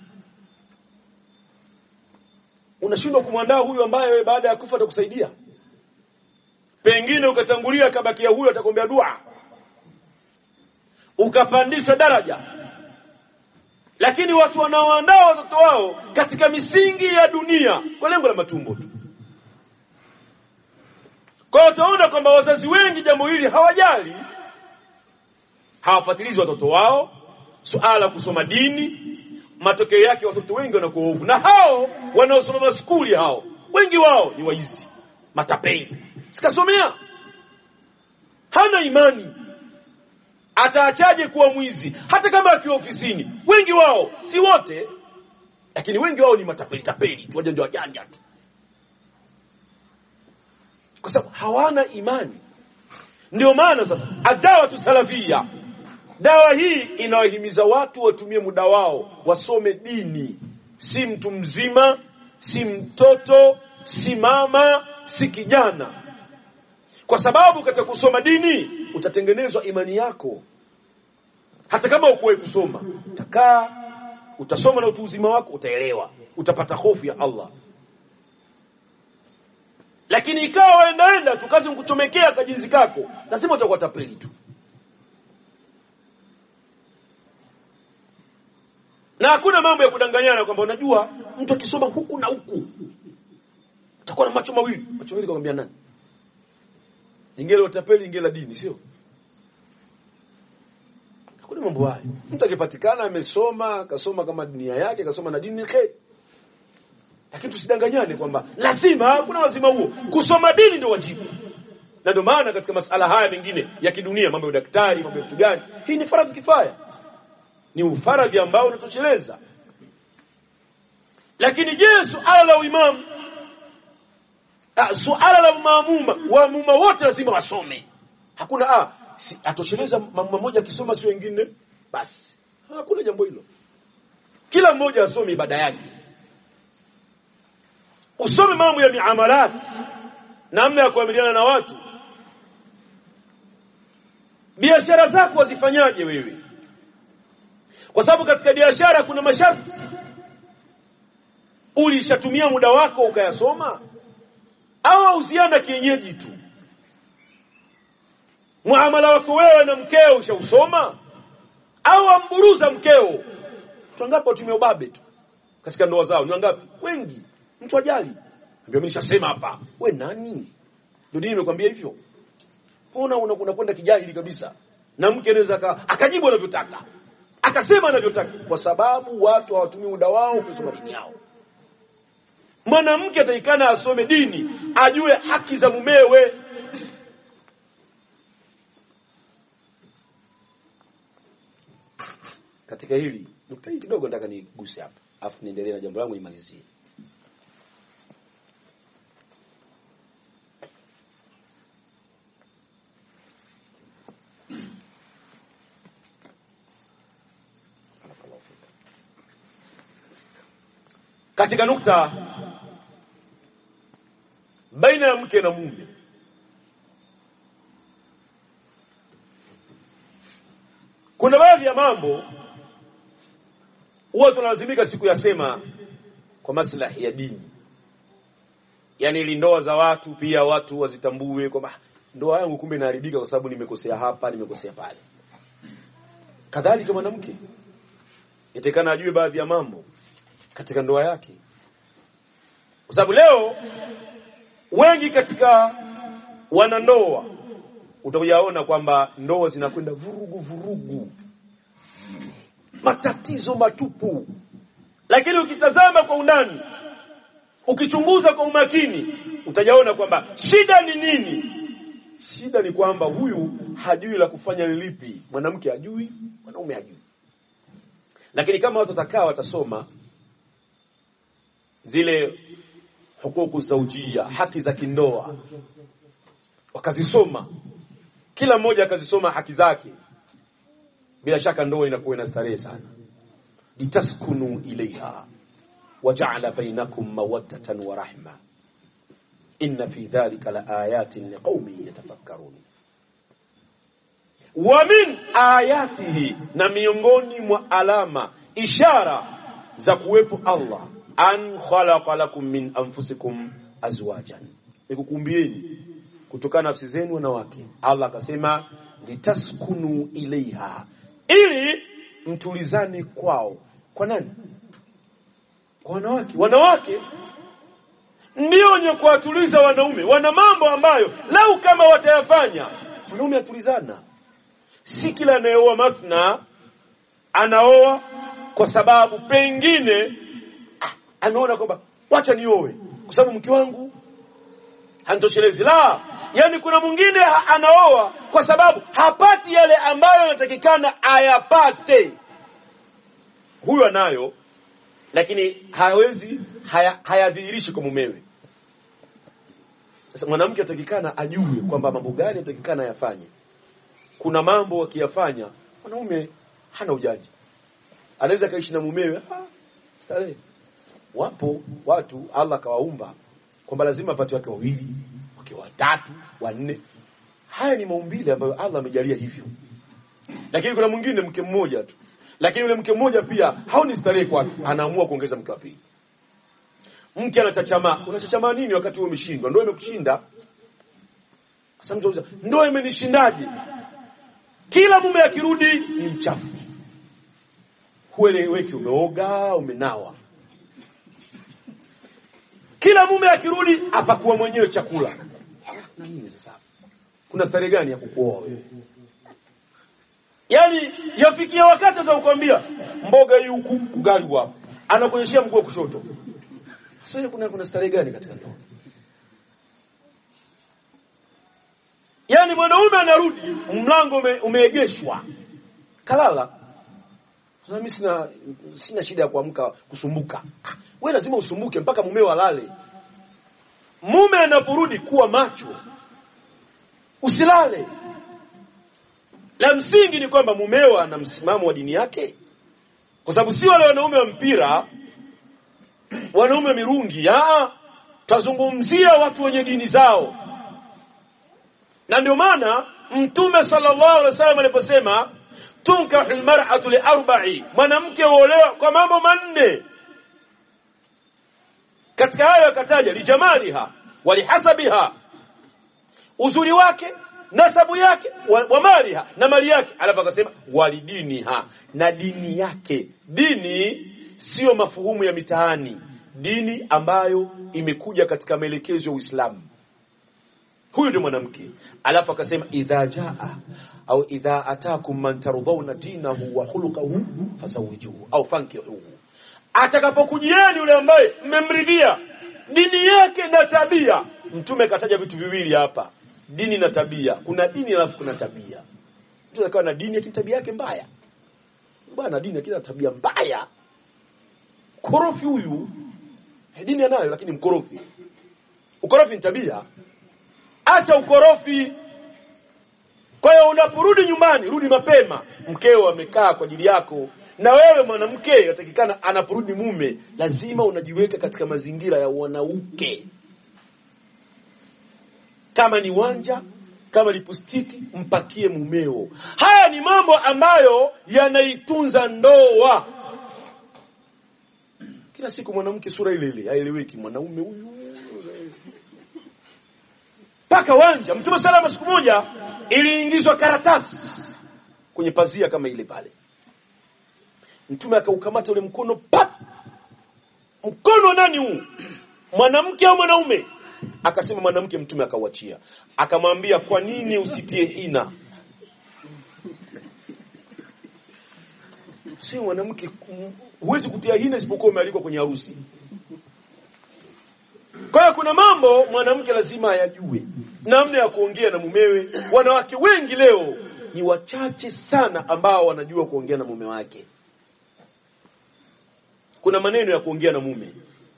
Unashindwa kumwandaa huyu ambaye wewe baada ya kufa atakusaidia. Pengine ukatangulia kabakia huyu atakuombea dua, ukapandishwa daraja. Lakini watu wanaoandaa watoto wao katika misingi ya dunia kwa lengo la matumbo tu. Kwa hiyo utaona kwamba wazazi wengi jambo hili hawajali, hawafuatilizi watoto wao suala kusoma dini. Matokeo yake watoto wengi wanakuwa ovu, na hao wanaosoma maskuli hao wengi wao ni waizi, matapeli. Sikasomea, hana imani, ataachaje kuwa mwizi hata kama akiwa ofisini? Wengi wao, si wote, lakini wengi wao ni matapeli tapeli, wajanja wajanja tu, kwa sababu hawana imani. Ndio maana sasa adawa salafia, dawa hii inawahimiza watu watumie muda wao wasome dini, si mtu mzima, si mtoto, si mama, si kijana. Kwa sababu katika kusoma dini utatengenezwa imani yako. Hata kama ukuwe kusoma, utakaa, utasoma na utu uzima wako utaelewa, utapata hofu ya Allah. Lakini ikawa waendaenda tukazi mkuchomekea kajinzi kako, lazima utakuwa tapeli tu. Na hakuna mambo ya kudanganyana kwamba unajua mtu akisoma huku na huku utakuwa na macho mawili. Macho mawili kwambia nani? Ingelo utapeli, ingela dini, sio? Hakuna mambo hayo. Mtu akipatikana amesoma, akasoma kama dunia yake, akasoma na dini yake. Lakini tusidanganyane kwamba lazima, hakuna lazima huo. Kusoma dini ndio wajibu. Na ndio maana katika masala haya mengine ya kidunia, mambo ya daktari, mambo ya kitu gani, hii ni faradhi kifaya. Ni ufaradhi ambao unatosheleza. Lakini je, suala la imam, suala la maamuma, waamuma wote lazima wasome? Hakuna atosheleza mama mmoja akisoma si wengine basi. Hakuna jambo hilo. Kila mmoja asome ibada yake. Usome mambo ya miamalat, namna ya kuamiliana na watu. Biashara zako wazifanyaje wewe? Kwa sababu katika biashara kuna masharti. Ulishatumia muda wako ukayasoma, au uziana kienyeji tu? Muamala wako wewe na mkeo ushausoma, au amburuza mkeo? Tungapi watumia ubabe tu katika ndoa zao? Ni wangapi? Wengi. Mtu ajali, ambia mimi nishasema hapa. Wewe nani? Ndio dini imekwambia hivyo. Mbona unakwenda kijahili kabisa? Na mke anaweza akajibu anavyotaka, akasema anavyotaka, kwa sababu watu hawatumii muda wao kusoma dini yao. Mwanamke ataikana asome dini, ajue haki za mumewe. Katika hili nukta hii kidogo nataka niguse hapa, afu niendelee na jambo langu nimalizie. Katika nukta baina ya mke na mume, kuna baadhi ya mambo huwa tunalazimika siku yasema kwa maslahi ya dini. Yaani ili ndoa za watu pia watu wazitambue kwamba ndoa yangu kumbe inaharibika kwa sababu nimekosea hapa, nimekosea pale. Kadhalika mwanamke itakana ajue baadhi ya mambo katika ndoa yake. Kwa sababu leo wengi katika wanandoa utayaona kwamba ndoa zinakwenda vurugu, matatizo matupu. Lakini ukitazama kwa undani, ukichunguza kwa umakini, utajaona kwamba shida ni nini? Shida ni kwamba huyu hajui la kufanya lipi. Mwanamke hajui, mwanaume hajui. Lakini kama watu watakaa watasoma zile hukuku zaujia, haki za kindoa, wakazisoma, kila mmoja akazisoma haki zake, bila shaka ndoa inakuwa ina starehe sana. Litaskunu ilaiha waja'ala bainakum mawaddatan wa rahma inna fi dhalika la ayatin liqaumin yatafakkarun. Wa min ayatihi, na miongoni mwa alama ishara za kuwepo Allah, an khalaqa lakum min anfusikum azwajan, nikukumbieni kutokana nafsi zenu wanawake. Allah akasema litaskunu ilaiha, ili mtulizane kwao, Kwa nani? Kwa wanawake. Wanawake ndio wenye kuwatuliza wanaume. Wana mambo ambayo lau kama watayafanya wanaume atulizana. Si kila anayeoa mathna anaoa kwa sababu pengine ameona kwamba wacha nioe kwa sababu mke wangu hanitoshelezi. La, yani kuna mwingine anaoa kwa sababu hapati yale ambayo yanatakikana ayapate. Huyo anayo lakini hawezi hayadhihirishi kwa mumewe. Sasa mwanamke atakikana ajue kwamba mambo gani atakikana yafanye. Kuna mambo akiyafanya mwanaume hana ujanja. Anaweza kaishi na mumewe starehe. Wapo watu Allah kawaumba kwamba lazima apate wake wawili, wake watatu, wanne. Haya ni maumbile ambayo Allah amejalia hivyo. Lakini kuna mwingine mke mmoja tu. Lakini yule mke mmoja pia haoni starehe kwake, anaamua kuongeza mke wa pili. Mke anachachamaa. Unachachamaa nini wakati wewe umeshindwa? Ndio imekushinda. Sasa mtu anauliza, ndio imenishindaje? Kila mume akirudi ni mchafu. Hueleweki, umeoga, umenawa. Kila mume akirudi apakuwa mwenyewe chakula. Na nini sasa? Kuna starehe gani ya kukuoa wewe? Yaani yafikia wakati atakwambia mboga hii huku, ugali hapo. Anakuonyeshia mguu wa kushoto. Sasa kuna starehe gani katika ndoa? Yaani mwanaume anarudi, mlango umeegeshwa. Kalala. Sasa mimi sina shida ya kuamka kusumbuka. Wewe lazima usumbuke mpaka mumeo alale. Mume anaporudi kuwa macho. Usilale. La msingi ni kwamba mumeo ana msimamo wa dini yake. Kwa sababu si wale wanaume wa mpira, wanaume mirungi, tazungumzia watu wenye dini zao. Na ndio maana Mtume sallallahu alaihi wasallam aliposema tunkahu almar'atu li4, mwanamke huolewa kwa mambo manne. Katika hayo akataja lijamaliha walihasabiha, uzuri wake, nasabu yake, wa maliha, na mali yake. Alafu akasema walidiniha, na dini yake. Dini sio mafuhumu ya mitaani, dini ambayo imekuja katika maelekezo ya Uislamu. Huyu ndio mwanamke. Alafu akasema idha jaa au idha atakum man tardawna dinahu wa khuluquhu fasawijuhu au fankihuhu, atakapokujieni yule ambaye mmemridhia dini yake na tabia. Mtume kataja vitu viwili hapa, dini na tabia. Kuna dini alafu kuna tabia. Mtu akawa na dini lakini tabia yake mbaya. Bwana dini lakini tabia mbaya. Korofi huyu. Dini anayo lakini mkorofi. Ukorofi ni tabia. Acha ukorofi. Kwa hiyo unaporudi nyumbani, rudi mapema. Mkeo amekaa kwa ajili yako. Na wewe mwanamke yatakikana anaporudi mume, lazima unajiweka katika mazingira ya wanauke. Kama ni wanja, kama lipustiki, mpakie mumeo. Haya ni mambo ambayo yanaitunza ndoa. Kila siku mwanamke sura ile ile, haeleweki mwanaume huyu. Paka wanja. Mtume salama siku moja iliingizwa karatasi kwenye pazia kama ile pale. Mtume akaukamata ule mkono, pap. Mkono nani huu? Mwanamke au mwanaume? Akasema mwanamke. Mtume akauachia. Akamwambia kwa nini usitie hina? Si mwanamke huwezi kutia hina isipokuwa umealikwa kwenye harusi. Kwa hiyo kuna mambo mwanamke lazima ayajue. Namna ya kuongea na mumewe. Wanawake wengi leo ni wachache sana ambao wanajua kuongea na mume wake. Kuna maneno ya kuongea na mume.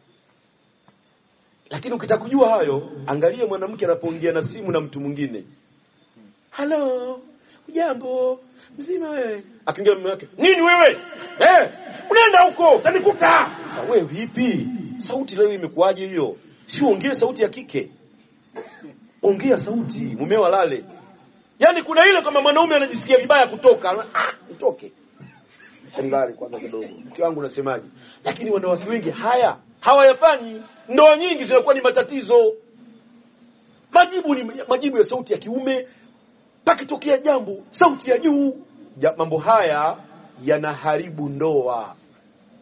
Lakini ukitaka kujua hayo, angalia mwanamke anapoongea na simu na mtu mwingine. Hello, ujambo, mzima wewe? Akiongea mume wake, nini wewe? Unaenda huko, utanikuta. Wewe vipi? Sauti leo imekuaje hiyo? Si ongea sauti ya kike. Ongea sauti, mumeo alale. Yaani kuna ile kama mwanaume anajisikia vibaya kutoka, utoke. Sangari kwanza kidogo. Mke wangu unasemaje? Lakini wanawake wengi hawayafanyi. Ndoa nyingi zinakuwa ni matatizo. Majibu ya sauti ya kiume, pakitokea jambo sauti ya juu. Mambo haya yanaharibu ndoa.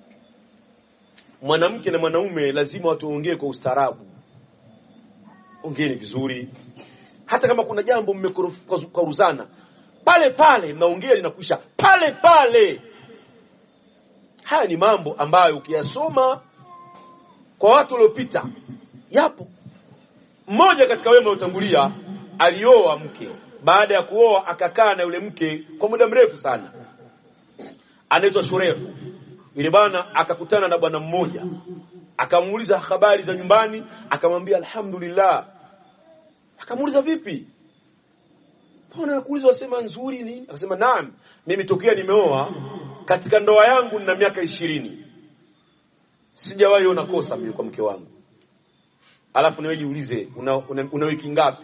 mwanamke na mwanaume lazima watuongee kwa ustaarabu. Ongeeni vizuri. Hata kama kuna jambo mmekwaruzana, pale pale mnaongea linakwisha pale pale. Haya ni mambo ambayo ukiyasoma kwa watu waliopita yapo. Mmoja katika wema utangulia alioa mke. Baada ya kuoa akakaa na yule mke kwa muda mrefu sana. Anaitwa Shurefu. Yule bwana akakutana na bwana mmoja. Akamuuliza habari za nyumbani, akamwambia alhamdulillah. Akamuuliza vipi? Mbona nakuuliza wasema nzuri nini? Akasema naam, mimi tokea nimeoa katika ndoa yangu nina miaka 20. Sijawahi ona kosa mimi kwa mke wangu. Alafu niwe jiulize una wiki ngapi?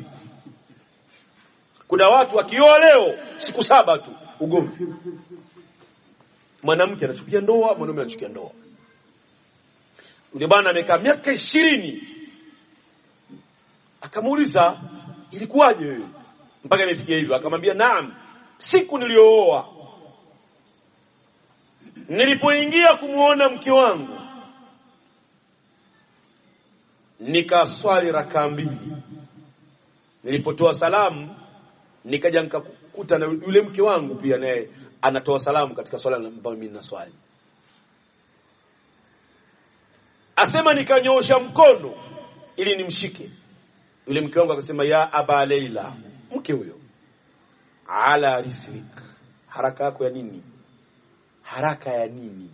Kuna watu wakioa leo siku 7 tu ugomvi. Mwanamke anachukia ndoa, mwanaume anachukia ndoa. Yule bwana amekaa miaka 20. Akamuuliza ilikuwaje wewe mpaka imefikia hivyo? Akamwambia naam, siku niliyooa nilipoingia kumuona mke wangu nikaswali rakaa 2. Nilipotoa salamu nikaja nikakuta na yule mke wangu pia naye anatoa salamu katika swala ambayo mimi ninaswali. Asema nikanyoosha mkono ili nimshike. Yule mke wangu akasema ya Aba Leila, mke huyo, ala rislik, haraka yako ya nini? Haraka ya nini?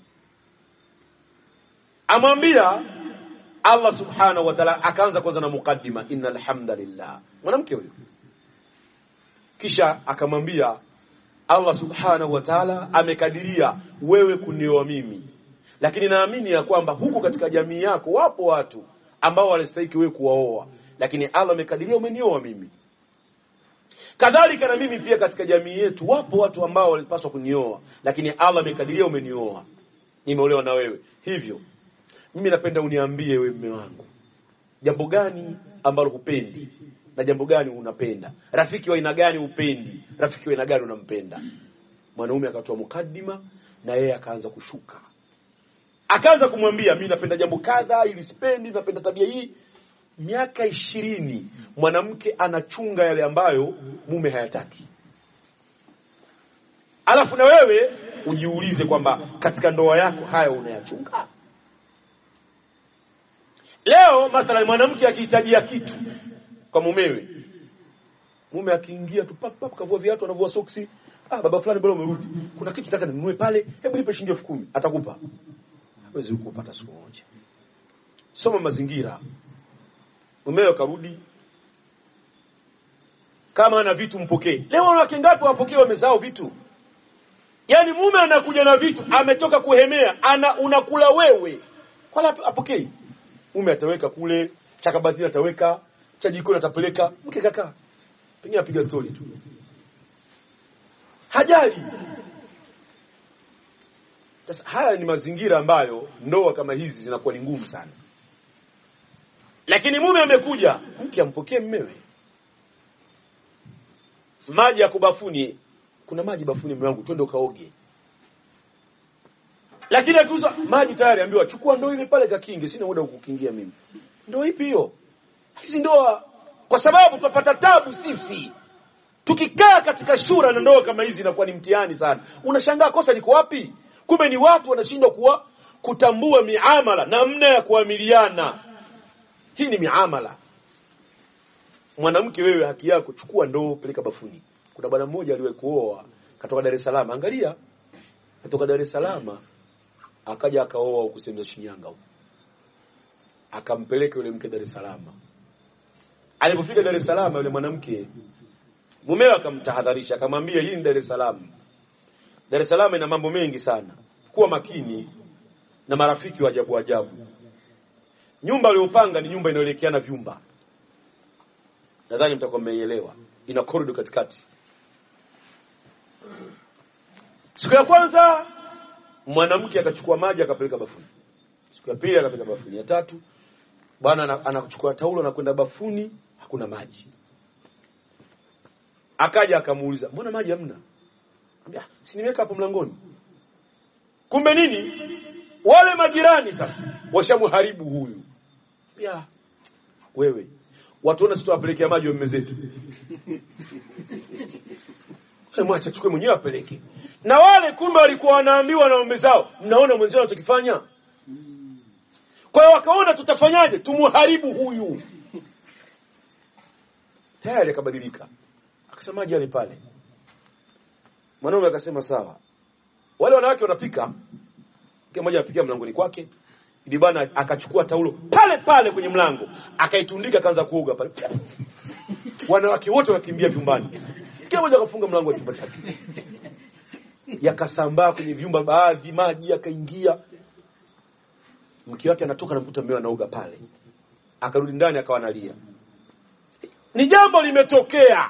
Amwambia Allah subhanahu wa ta'ala. Akaanza kwanza na mukaddima, innal hamdalillah, mwanamke huyo. Kisha akamwambia Allah subhanahu wa ta'ala amekadiria wewe kunioa mimi, lakini naamini ya kwamba huko katika jamii yako wapo watu ambao walistahili wewe kuwaoa, lakini Allah amekadiria umenioa mimi. Kadhalika na mimi pia katika jamii yetu wapo watu ambao walipaswa kunioa, lakini Allah amekadiria umenioa, nimeolewa na wewe. Hivyo mimi napenda uniambie wewe mume wangu, jambo gani ambalo hupendi na jambo gani unapenda? Rafiki wa aina gani upendi? Rafiki wa aina gani unampenda? Mwanaume akatoa mukaddima na yeye akaanza kushuka. Akaanza kumwambia mimi napenda jambo kadha, ili sipendi, napenda tabia hii. Miaka 20 mwanamke anachunga yale ambayo mume hayataki. Alafu na wewe ujiulize kwamba katika ndoa yako haya unayachunga? Leo mathalan mwanamke akihitajia kitu kwa mumewe, mume akiingia tu pap pap kavua viatu, anavua soksi, baba fulani bado umerudi, kuna kitu nataka ninunue pale, hebu nipe shilingi 10,000, atakupa? Hawezi kupata siku moja. Soma mazingira. Mumewe karudi, kama ana vitu mpokee. Leo wanawake ngapi wapokee wamezao vitu? Yaani mume anakuja na vitu, ametoka kuhemea, unakula wewe, wala apokee. Mume ataweka kule, chakabadhi ataweka, cha jikoni atapeleka, mke kaka pengine apiga story tu, hajali. Sasa haya ni mazingira ambayo ndoa kama hizi zinakuwa ni ngumu sana. Lakini mume amekuja, mke ampokee mmewe. Maji ya kubafuni, kuna maji bafuni mume wangu, twende kaoge. Lakini akiuza maji tayari ambiwa chukua ndoo ile pale kakinge, sina muda kukukingia mimi. Ndoo ipi hiyo? Hizi ndoa, kwa sababu tupata tabu sisi. Tukikaa katika shura na ndoa kama hizi inakuwa ni mtihani sana. Unashangaa kosa liko wapi? Kumbe ni watu wanashindwa kutambua miamala, namna ya kuamiliana. Hii ni miamala. Mwanamke wewe haki yako, chukua ndoo peleka bafuni. Kuna bwana mmoja aliwahi kuoa katoka Dar es Salaam. Angalia, katoka Dar es Salaam akaja akaoa huko sehemu za Shinyanga huko. Akampeleka yule mke Dar es Salaam. Alipofika Dar es Salaam yule mwanamke, mumewe akamtahadharisha, akamwambia hii ni Dar es Salaam. Dar es Salaam ina mambo mengi sana. Kuwa makini na marafiki wa ajabu ajabu. Nyumba aliyopanga ni nyumba inayoelekeana vyumba. Nadhani mtakuwa mmeielewa. Ina corridor katikati. Siku ya kwanza mwanamke akachukua maji akapeleka bafuni. Siku ya pili akapeleka bafuni. Ya tatu bwana anachukua taulo na kwenda bafuni, hakuna maji. Akaja akamuuliza, "Mbona maji hamna?" Anambia, "Si nimeweka hapo mlangoni." Kumbe nini? Wale majirani sasa washamharibu huyu. Ya wewe watu sisi tuwapelekea maji wa mume zetu. Mwacha chukue mwenyewe apeleke. Na wale kumbe walikuwa wanaambiwa na mume zao, mnaona mwenzao anachokifanya? Kwa hiyo wakaona tutafanyaje? Tumuharibu huyu. Tayari akabadilika. Akasema maji yale pale. Mwanaume akasema sawa. Wale wanawake wanapika. Kile mmoja apikia mlangoni kwake. Ili bwana akachukua taulo pale pale kwenye mlango, akaitundika akaanza kuoga pale. Wanawake wote wakimbia vyumbani. Kila mmoja akafunga mlango wa chumba chake. Yakasambaa kwenye vyumba baadhi, maji yakaingia. Mke wake anatoka na kukuta mume anaoga pale. Akarudi ndani akawa analia. Ni jambo limetokea.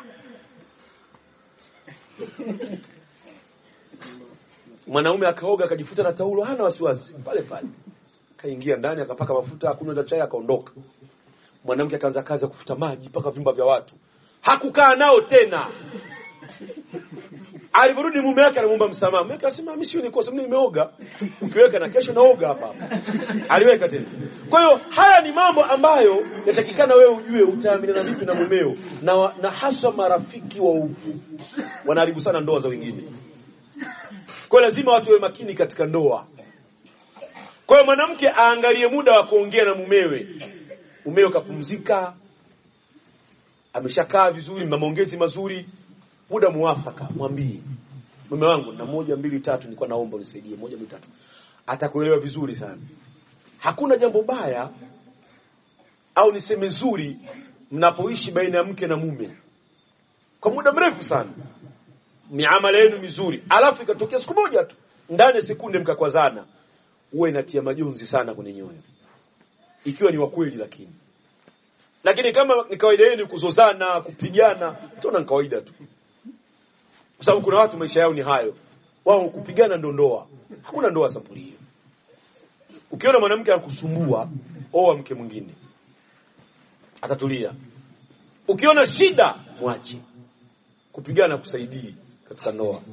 Mwanaume akaoga akajifuta na taulo, hana wasiwasi, pale pale. Kaingia ndani akapaka mafuta, akunywa chai akaondoka. Mwanamke akaanza kazi ya kufuta maji mpaka vyumba vya watu. Hakukaa nao tena. Aliporudi mume wake anamuomba msamaha. Mume akasema mimi sio nikosa, mimi nimeoga. Ukiweka na kesho naoga hapa. Aliweka tena. Kwa hiyo haya ni mambo ambayo yatakikana wewe ujue utaamiliana vipi na mumeo, na hasa marafiki wa ufu wanaharibu sana ndoa za wengine. Kwa hiyo lazima watu wawe makini katika ndoa. Kwa hiyo mwanamke aangalie muda wa kuongea na mumewe. Mumeo kapumzika, ameshakaa vizuri, maongezi mazuri, muda muafaka, mwambie mume wangu na 1 2 3 nilikuwa naomba unisaidie 1 2 3. Atakuelewa vizuri sana. Hakuna jambo baya au niseme zuri mnapoishi baina ya mke na mume kwa muda mrefu sana, miamala yenu mizuri, alafu ikatokea siku moja tu ndani ya sekunde mkakwazana, uwe inatia majonzi sana kwenye nyoyo, ikiwa ni wa kweli. Lakini kama ni kawaida yenu kuzozana, kupigana, tuna ni kawaida tu. Kwa sababu kuna watu maisha yao ni hayo. Wao kupigana ndo ndoa. Hakuna ndoa sampuli hiyo. Ukiona mwanamke anakusumbua, oa mke mwingine. Atatulia. Ukiona shida, mwache. Kupigana kusaidii katika ndoa.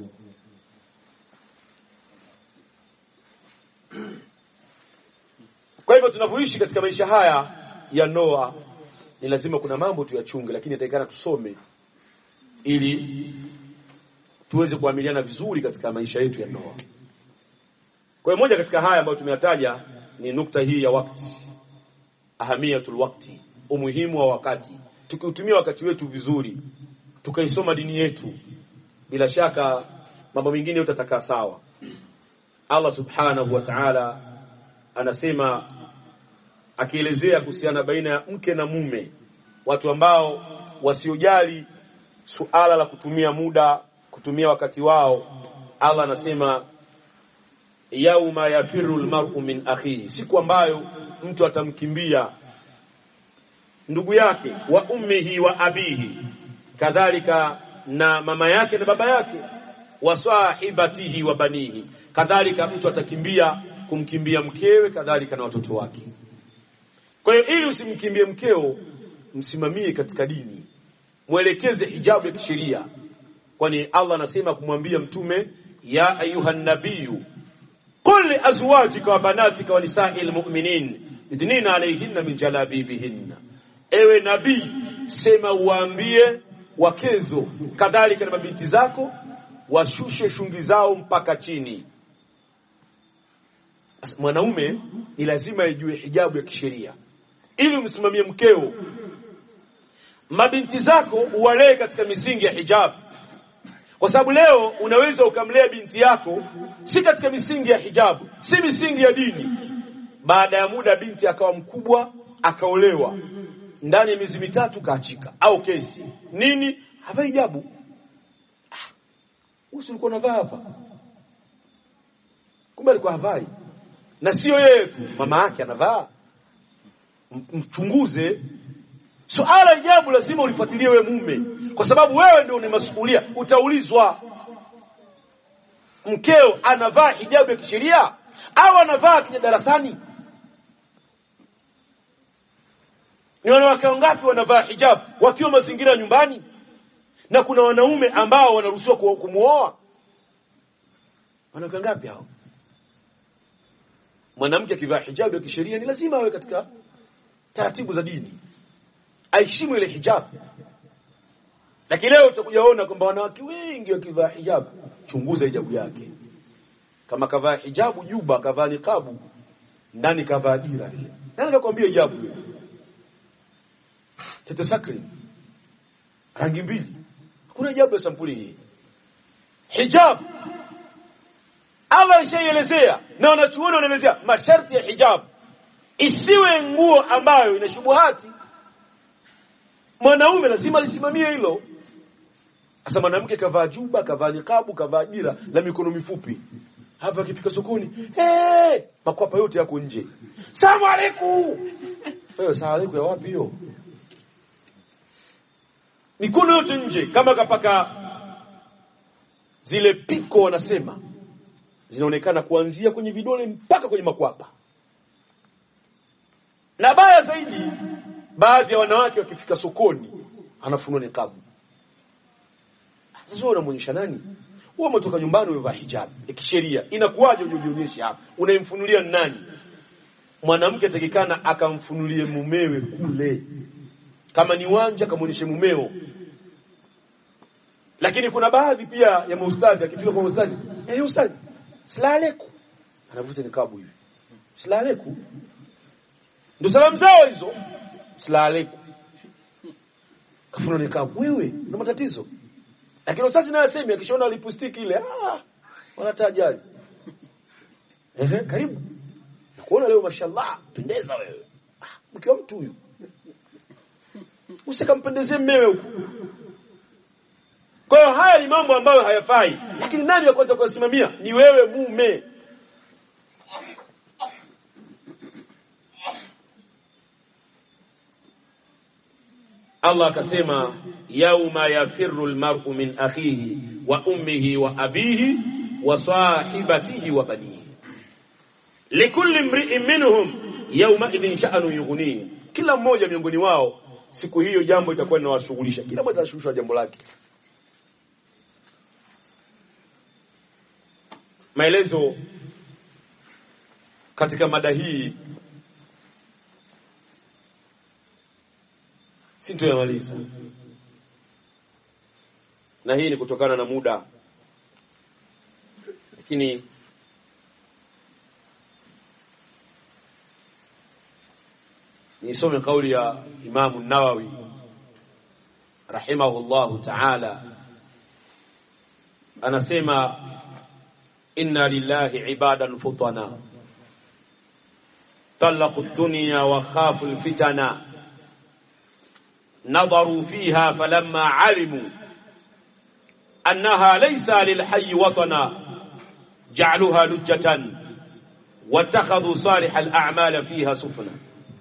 Kwa hivyo tunavyoishi katika maisha haya ya ndoa, ni lazima kuna mambo tuyachunge, lakini inatakikana tusome ili tuweze kuamiliana vizuri katika maisha yetu ya ndoa. Kwa hiyo moja katika haya ambayo tumeyataja ni nukta hii ya wakati. Ahamiyatul wakti, umuhimu wa wakati. Tukiutumia wakati wetu vizuri, tukaisoma dini yetu, bila shaka mambo mengine yatatakaa sawa. Allah subhanahu wa ta'ala anasema akielezea kuhusiana baina ya mke na mume, watu ambao wasiojali suala la kutumia muda, kutumia wakati wao. Allah anasema yauma yafiru almar'u min akhihi, siku ambayo mtu atamkimbia ndugu yake, wa ummihi wa abihi, kadhalika na mama yake na baba yake, wa sahibatihi wa banihi, kadhalika mtu atakimbia kumkimbia mkewe, kadhalika na watoto wake. Kwa hiyo ili usimkimbie mkeo, msimamie katika dini, mwelekeze hijabu ya kisheria. Kwani Allah anasema kumwambia mtume, ya ayuhan nabiyyu qul li azwajika wa banatika wa nisa'il mu'minin idnina alayhinna min jalabibihinna, ewe nabii sema uwaambie wakezo kadhalika na mabinti zako washushe shungi zao mpaka chini. Mwanaume ni lazima ajue hijabu ya kisheria ili umsimamie mkeo. Mabinti zako uwalee katika misingi ya hijabu, kwa sababu leo unaweza ukamlea binti yako si katika misingi ya hijabu, si misingi ya dini. Baada ya muda binti akawa mkubwa, akaolewa, ndani ya miezi 3 kaachika au kesi nini, havai hijabu. Ulikuwa unavaa hapa, kumbe alikuwa havai. Na sio yeye tu, mama yake anavaa. Mchunguze suala hijabu, lazima ulifuatilie wewe mume, kwa sababu wewe ndio ni masuhulia, utaulizwa. Mkeo anavaa hijabu ya kisheria au anavaa kwenye darasani? Ni wanawake wangapi wanavaa hijabu wakiwa mazingira nyumbani? Na kuna wanaume ambao wanaruhusiwa kumuoa. Wanawake wangapi hao? Mwanamke akivaa hijabu ya kisheria ni lazima awe katika taratibu za dini, aheshimu ile hijabu. Lakini leo utakujaona kwamba wanawake wengi wakivaa hijabu, chunguza hijabu yake. Kama kavaa hijabu juba, kavaa niqabu, ndani kavaa dira ile. Nani kakwambia hijabu hiyo? Tete sakri rangi mbili. Hakuna hijabu ya sampuli hii. Hijab Allah ishaelezea na wanachuoni wanaelezea masharti ya hijab. Isiwe nguo ambayo ina shubuhati. Mwanaume lazima lisimamie hilo. Sasa mwanamke kavaa juba, kavaa niqabu, kavaa dira na mikono mifupi. Hapa akifika sokoni, makwapa yote yako nje. Salamu alaykum. Wewe salamu alaykum ya wapi hiyo? Mikono yote nje, kama kapaka zile piko wanasema. Zinaonekana kuanzia kwenye vidole mpaka kwenye makwapa. Na baya zaidi, baadhi ya wanawake wakifika sokoni anafunua niqabu. Sasa unamuonyesha nani? Wewe umetoka nyumbani umevaa hijab ya kisheria. Inakuwaje ujionyeshe hapa? Unamfunulia nani? Mwanamke atakikana akamfunulie mumewe kule. Kama ni wanja kamuonyeshe mumeo. Lakini kuna baadhi pia ya maustadhi akifika kwa ustadhi, ustadhi, salamu alaykum. Anavuta nikabu hivi. Salamu alaykum. Ndio salamu zao hizo. Salamu alaykum. Kafuna nikabu wewe, una matatizo. Lakini ustadhi naye asemi akishaona lipstick ile, wanatajali. Karibu. Nakuona leo mashallah, pendeza wewe. Mke wa mtu huyu. Usikampendezee mmewe huko. Kwa hiyo haya ni mambo ambayo hayafai. Lakini nani wa kwanza kusimamia? Ni wewe mume. Allah akasema yauma yafirru almar'u min akhihi wa ummihi wa abihi wa sahibatihi wa banihi likulli imri'in minhum yawma idhin sha'nu yughnihi. Kila mmoja miongoni wao siku hiyo jambo itakuwa linawashughulisha. Kila mmoja atashughulishwa jambo lake. Maelezo katika mada hii sintoyamaliza, na hii ni kutokana na muda, lakini nisome kauli ya Imam an-Nawawi rahimahullahu ta'ala. Anasema inna lillahi ibadan futana talaqu ad-dunya wa khafu al-fitana نظروا فيها فلما علموا أنها ليس للحي وطنا جعلوها لجة واتخذوا صالح الأعمال فيها سفنا.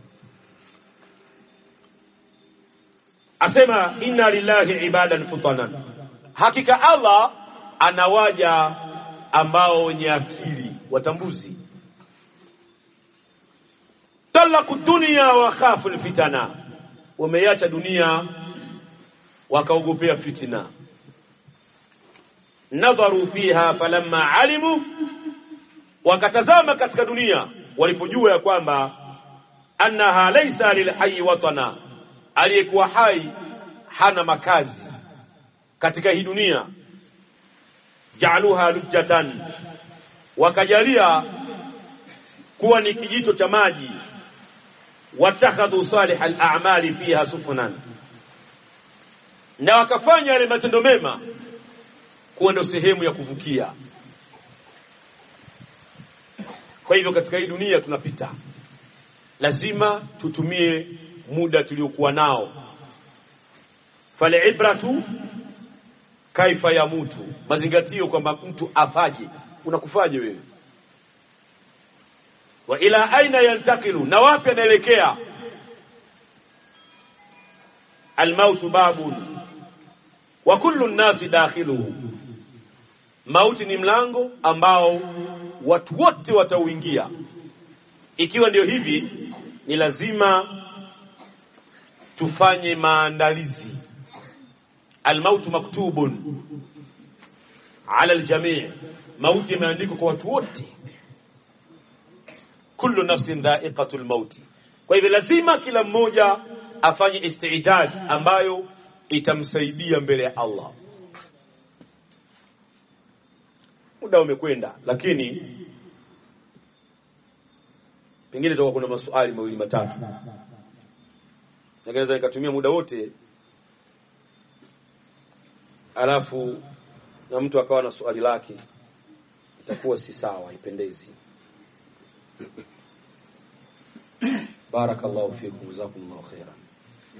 أسمى إن لله عبادا فطنا. حقيقة الله anawaja ambao wenye akili watambuzi. Talaku dunia wa khafu alfitana, wameacha dunia wakaogopea fitina. Nadharu fiha falamma alimu, wakatazama katika dunia walipojua ya kwamba annaha laysa lilhayy watana, aliyekuwa hai hana makazi katika hii dunia. Ja'aluha lujjatan, wakajalia kuwa ni kijito cha maji. Watakhadhu salih al-a'mali fiha sufunan, na wakafanya yale matendo mema kuwa ndio sehemu ya kuvukia. Kwa hivyo katika hii dunia tunapita, lazima tutumie muda tuliokuwa nao. Fal'ibratu kaifa yamutu, mazingatio kwamba mtu afaje, unakufaje wewe, wa ila aina yantakilu, na wapi anaelekea. Almautu babun wa kullu an-nasi dakhiluhu, mauti ni mlango ambao watu wote watauingia. Ikiwa ndio hivi, ni lazima tufanye maandalizi. Almautu maktubun ala aljami', mauti imeandikwa kwa watu wote. kullu nafsin dha'iqatul maut. Kwa hivyo lazima kila mmoja afanye istidad ambayo itamsaidia mbele ya Allah. Muda umekwenda, lakini pengine toka kuna maswali mawili matatu. Naweza nikatumia muda wote alafu na mtu akawa na swali lake, itakuwa si sawa, haipendezi. Barakallahu fikum, jazakumullahu khairan.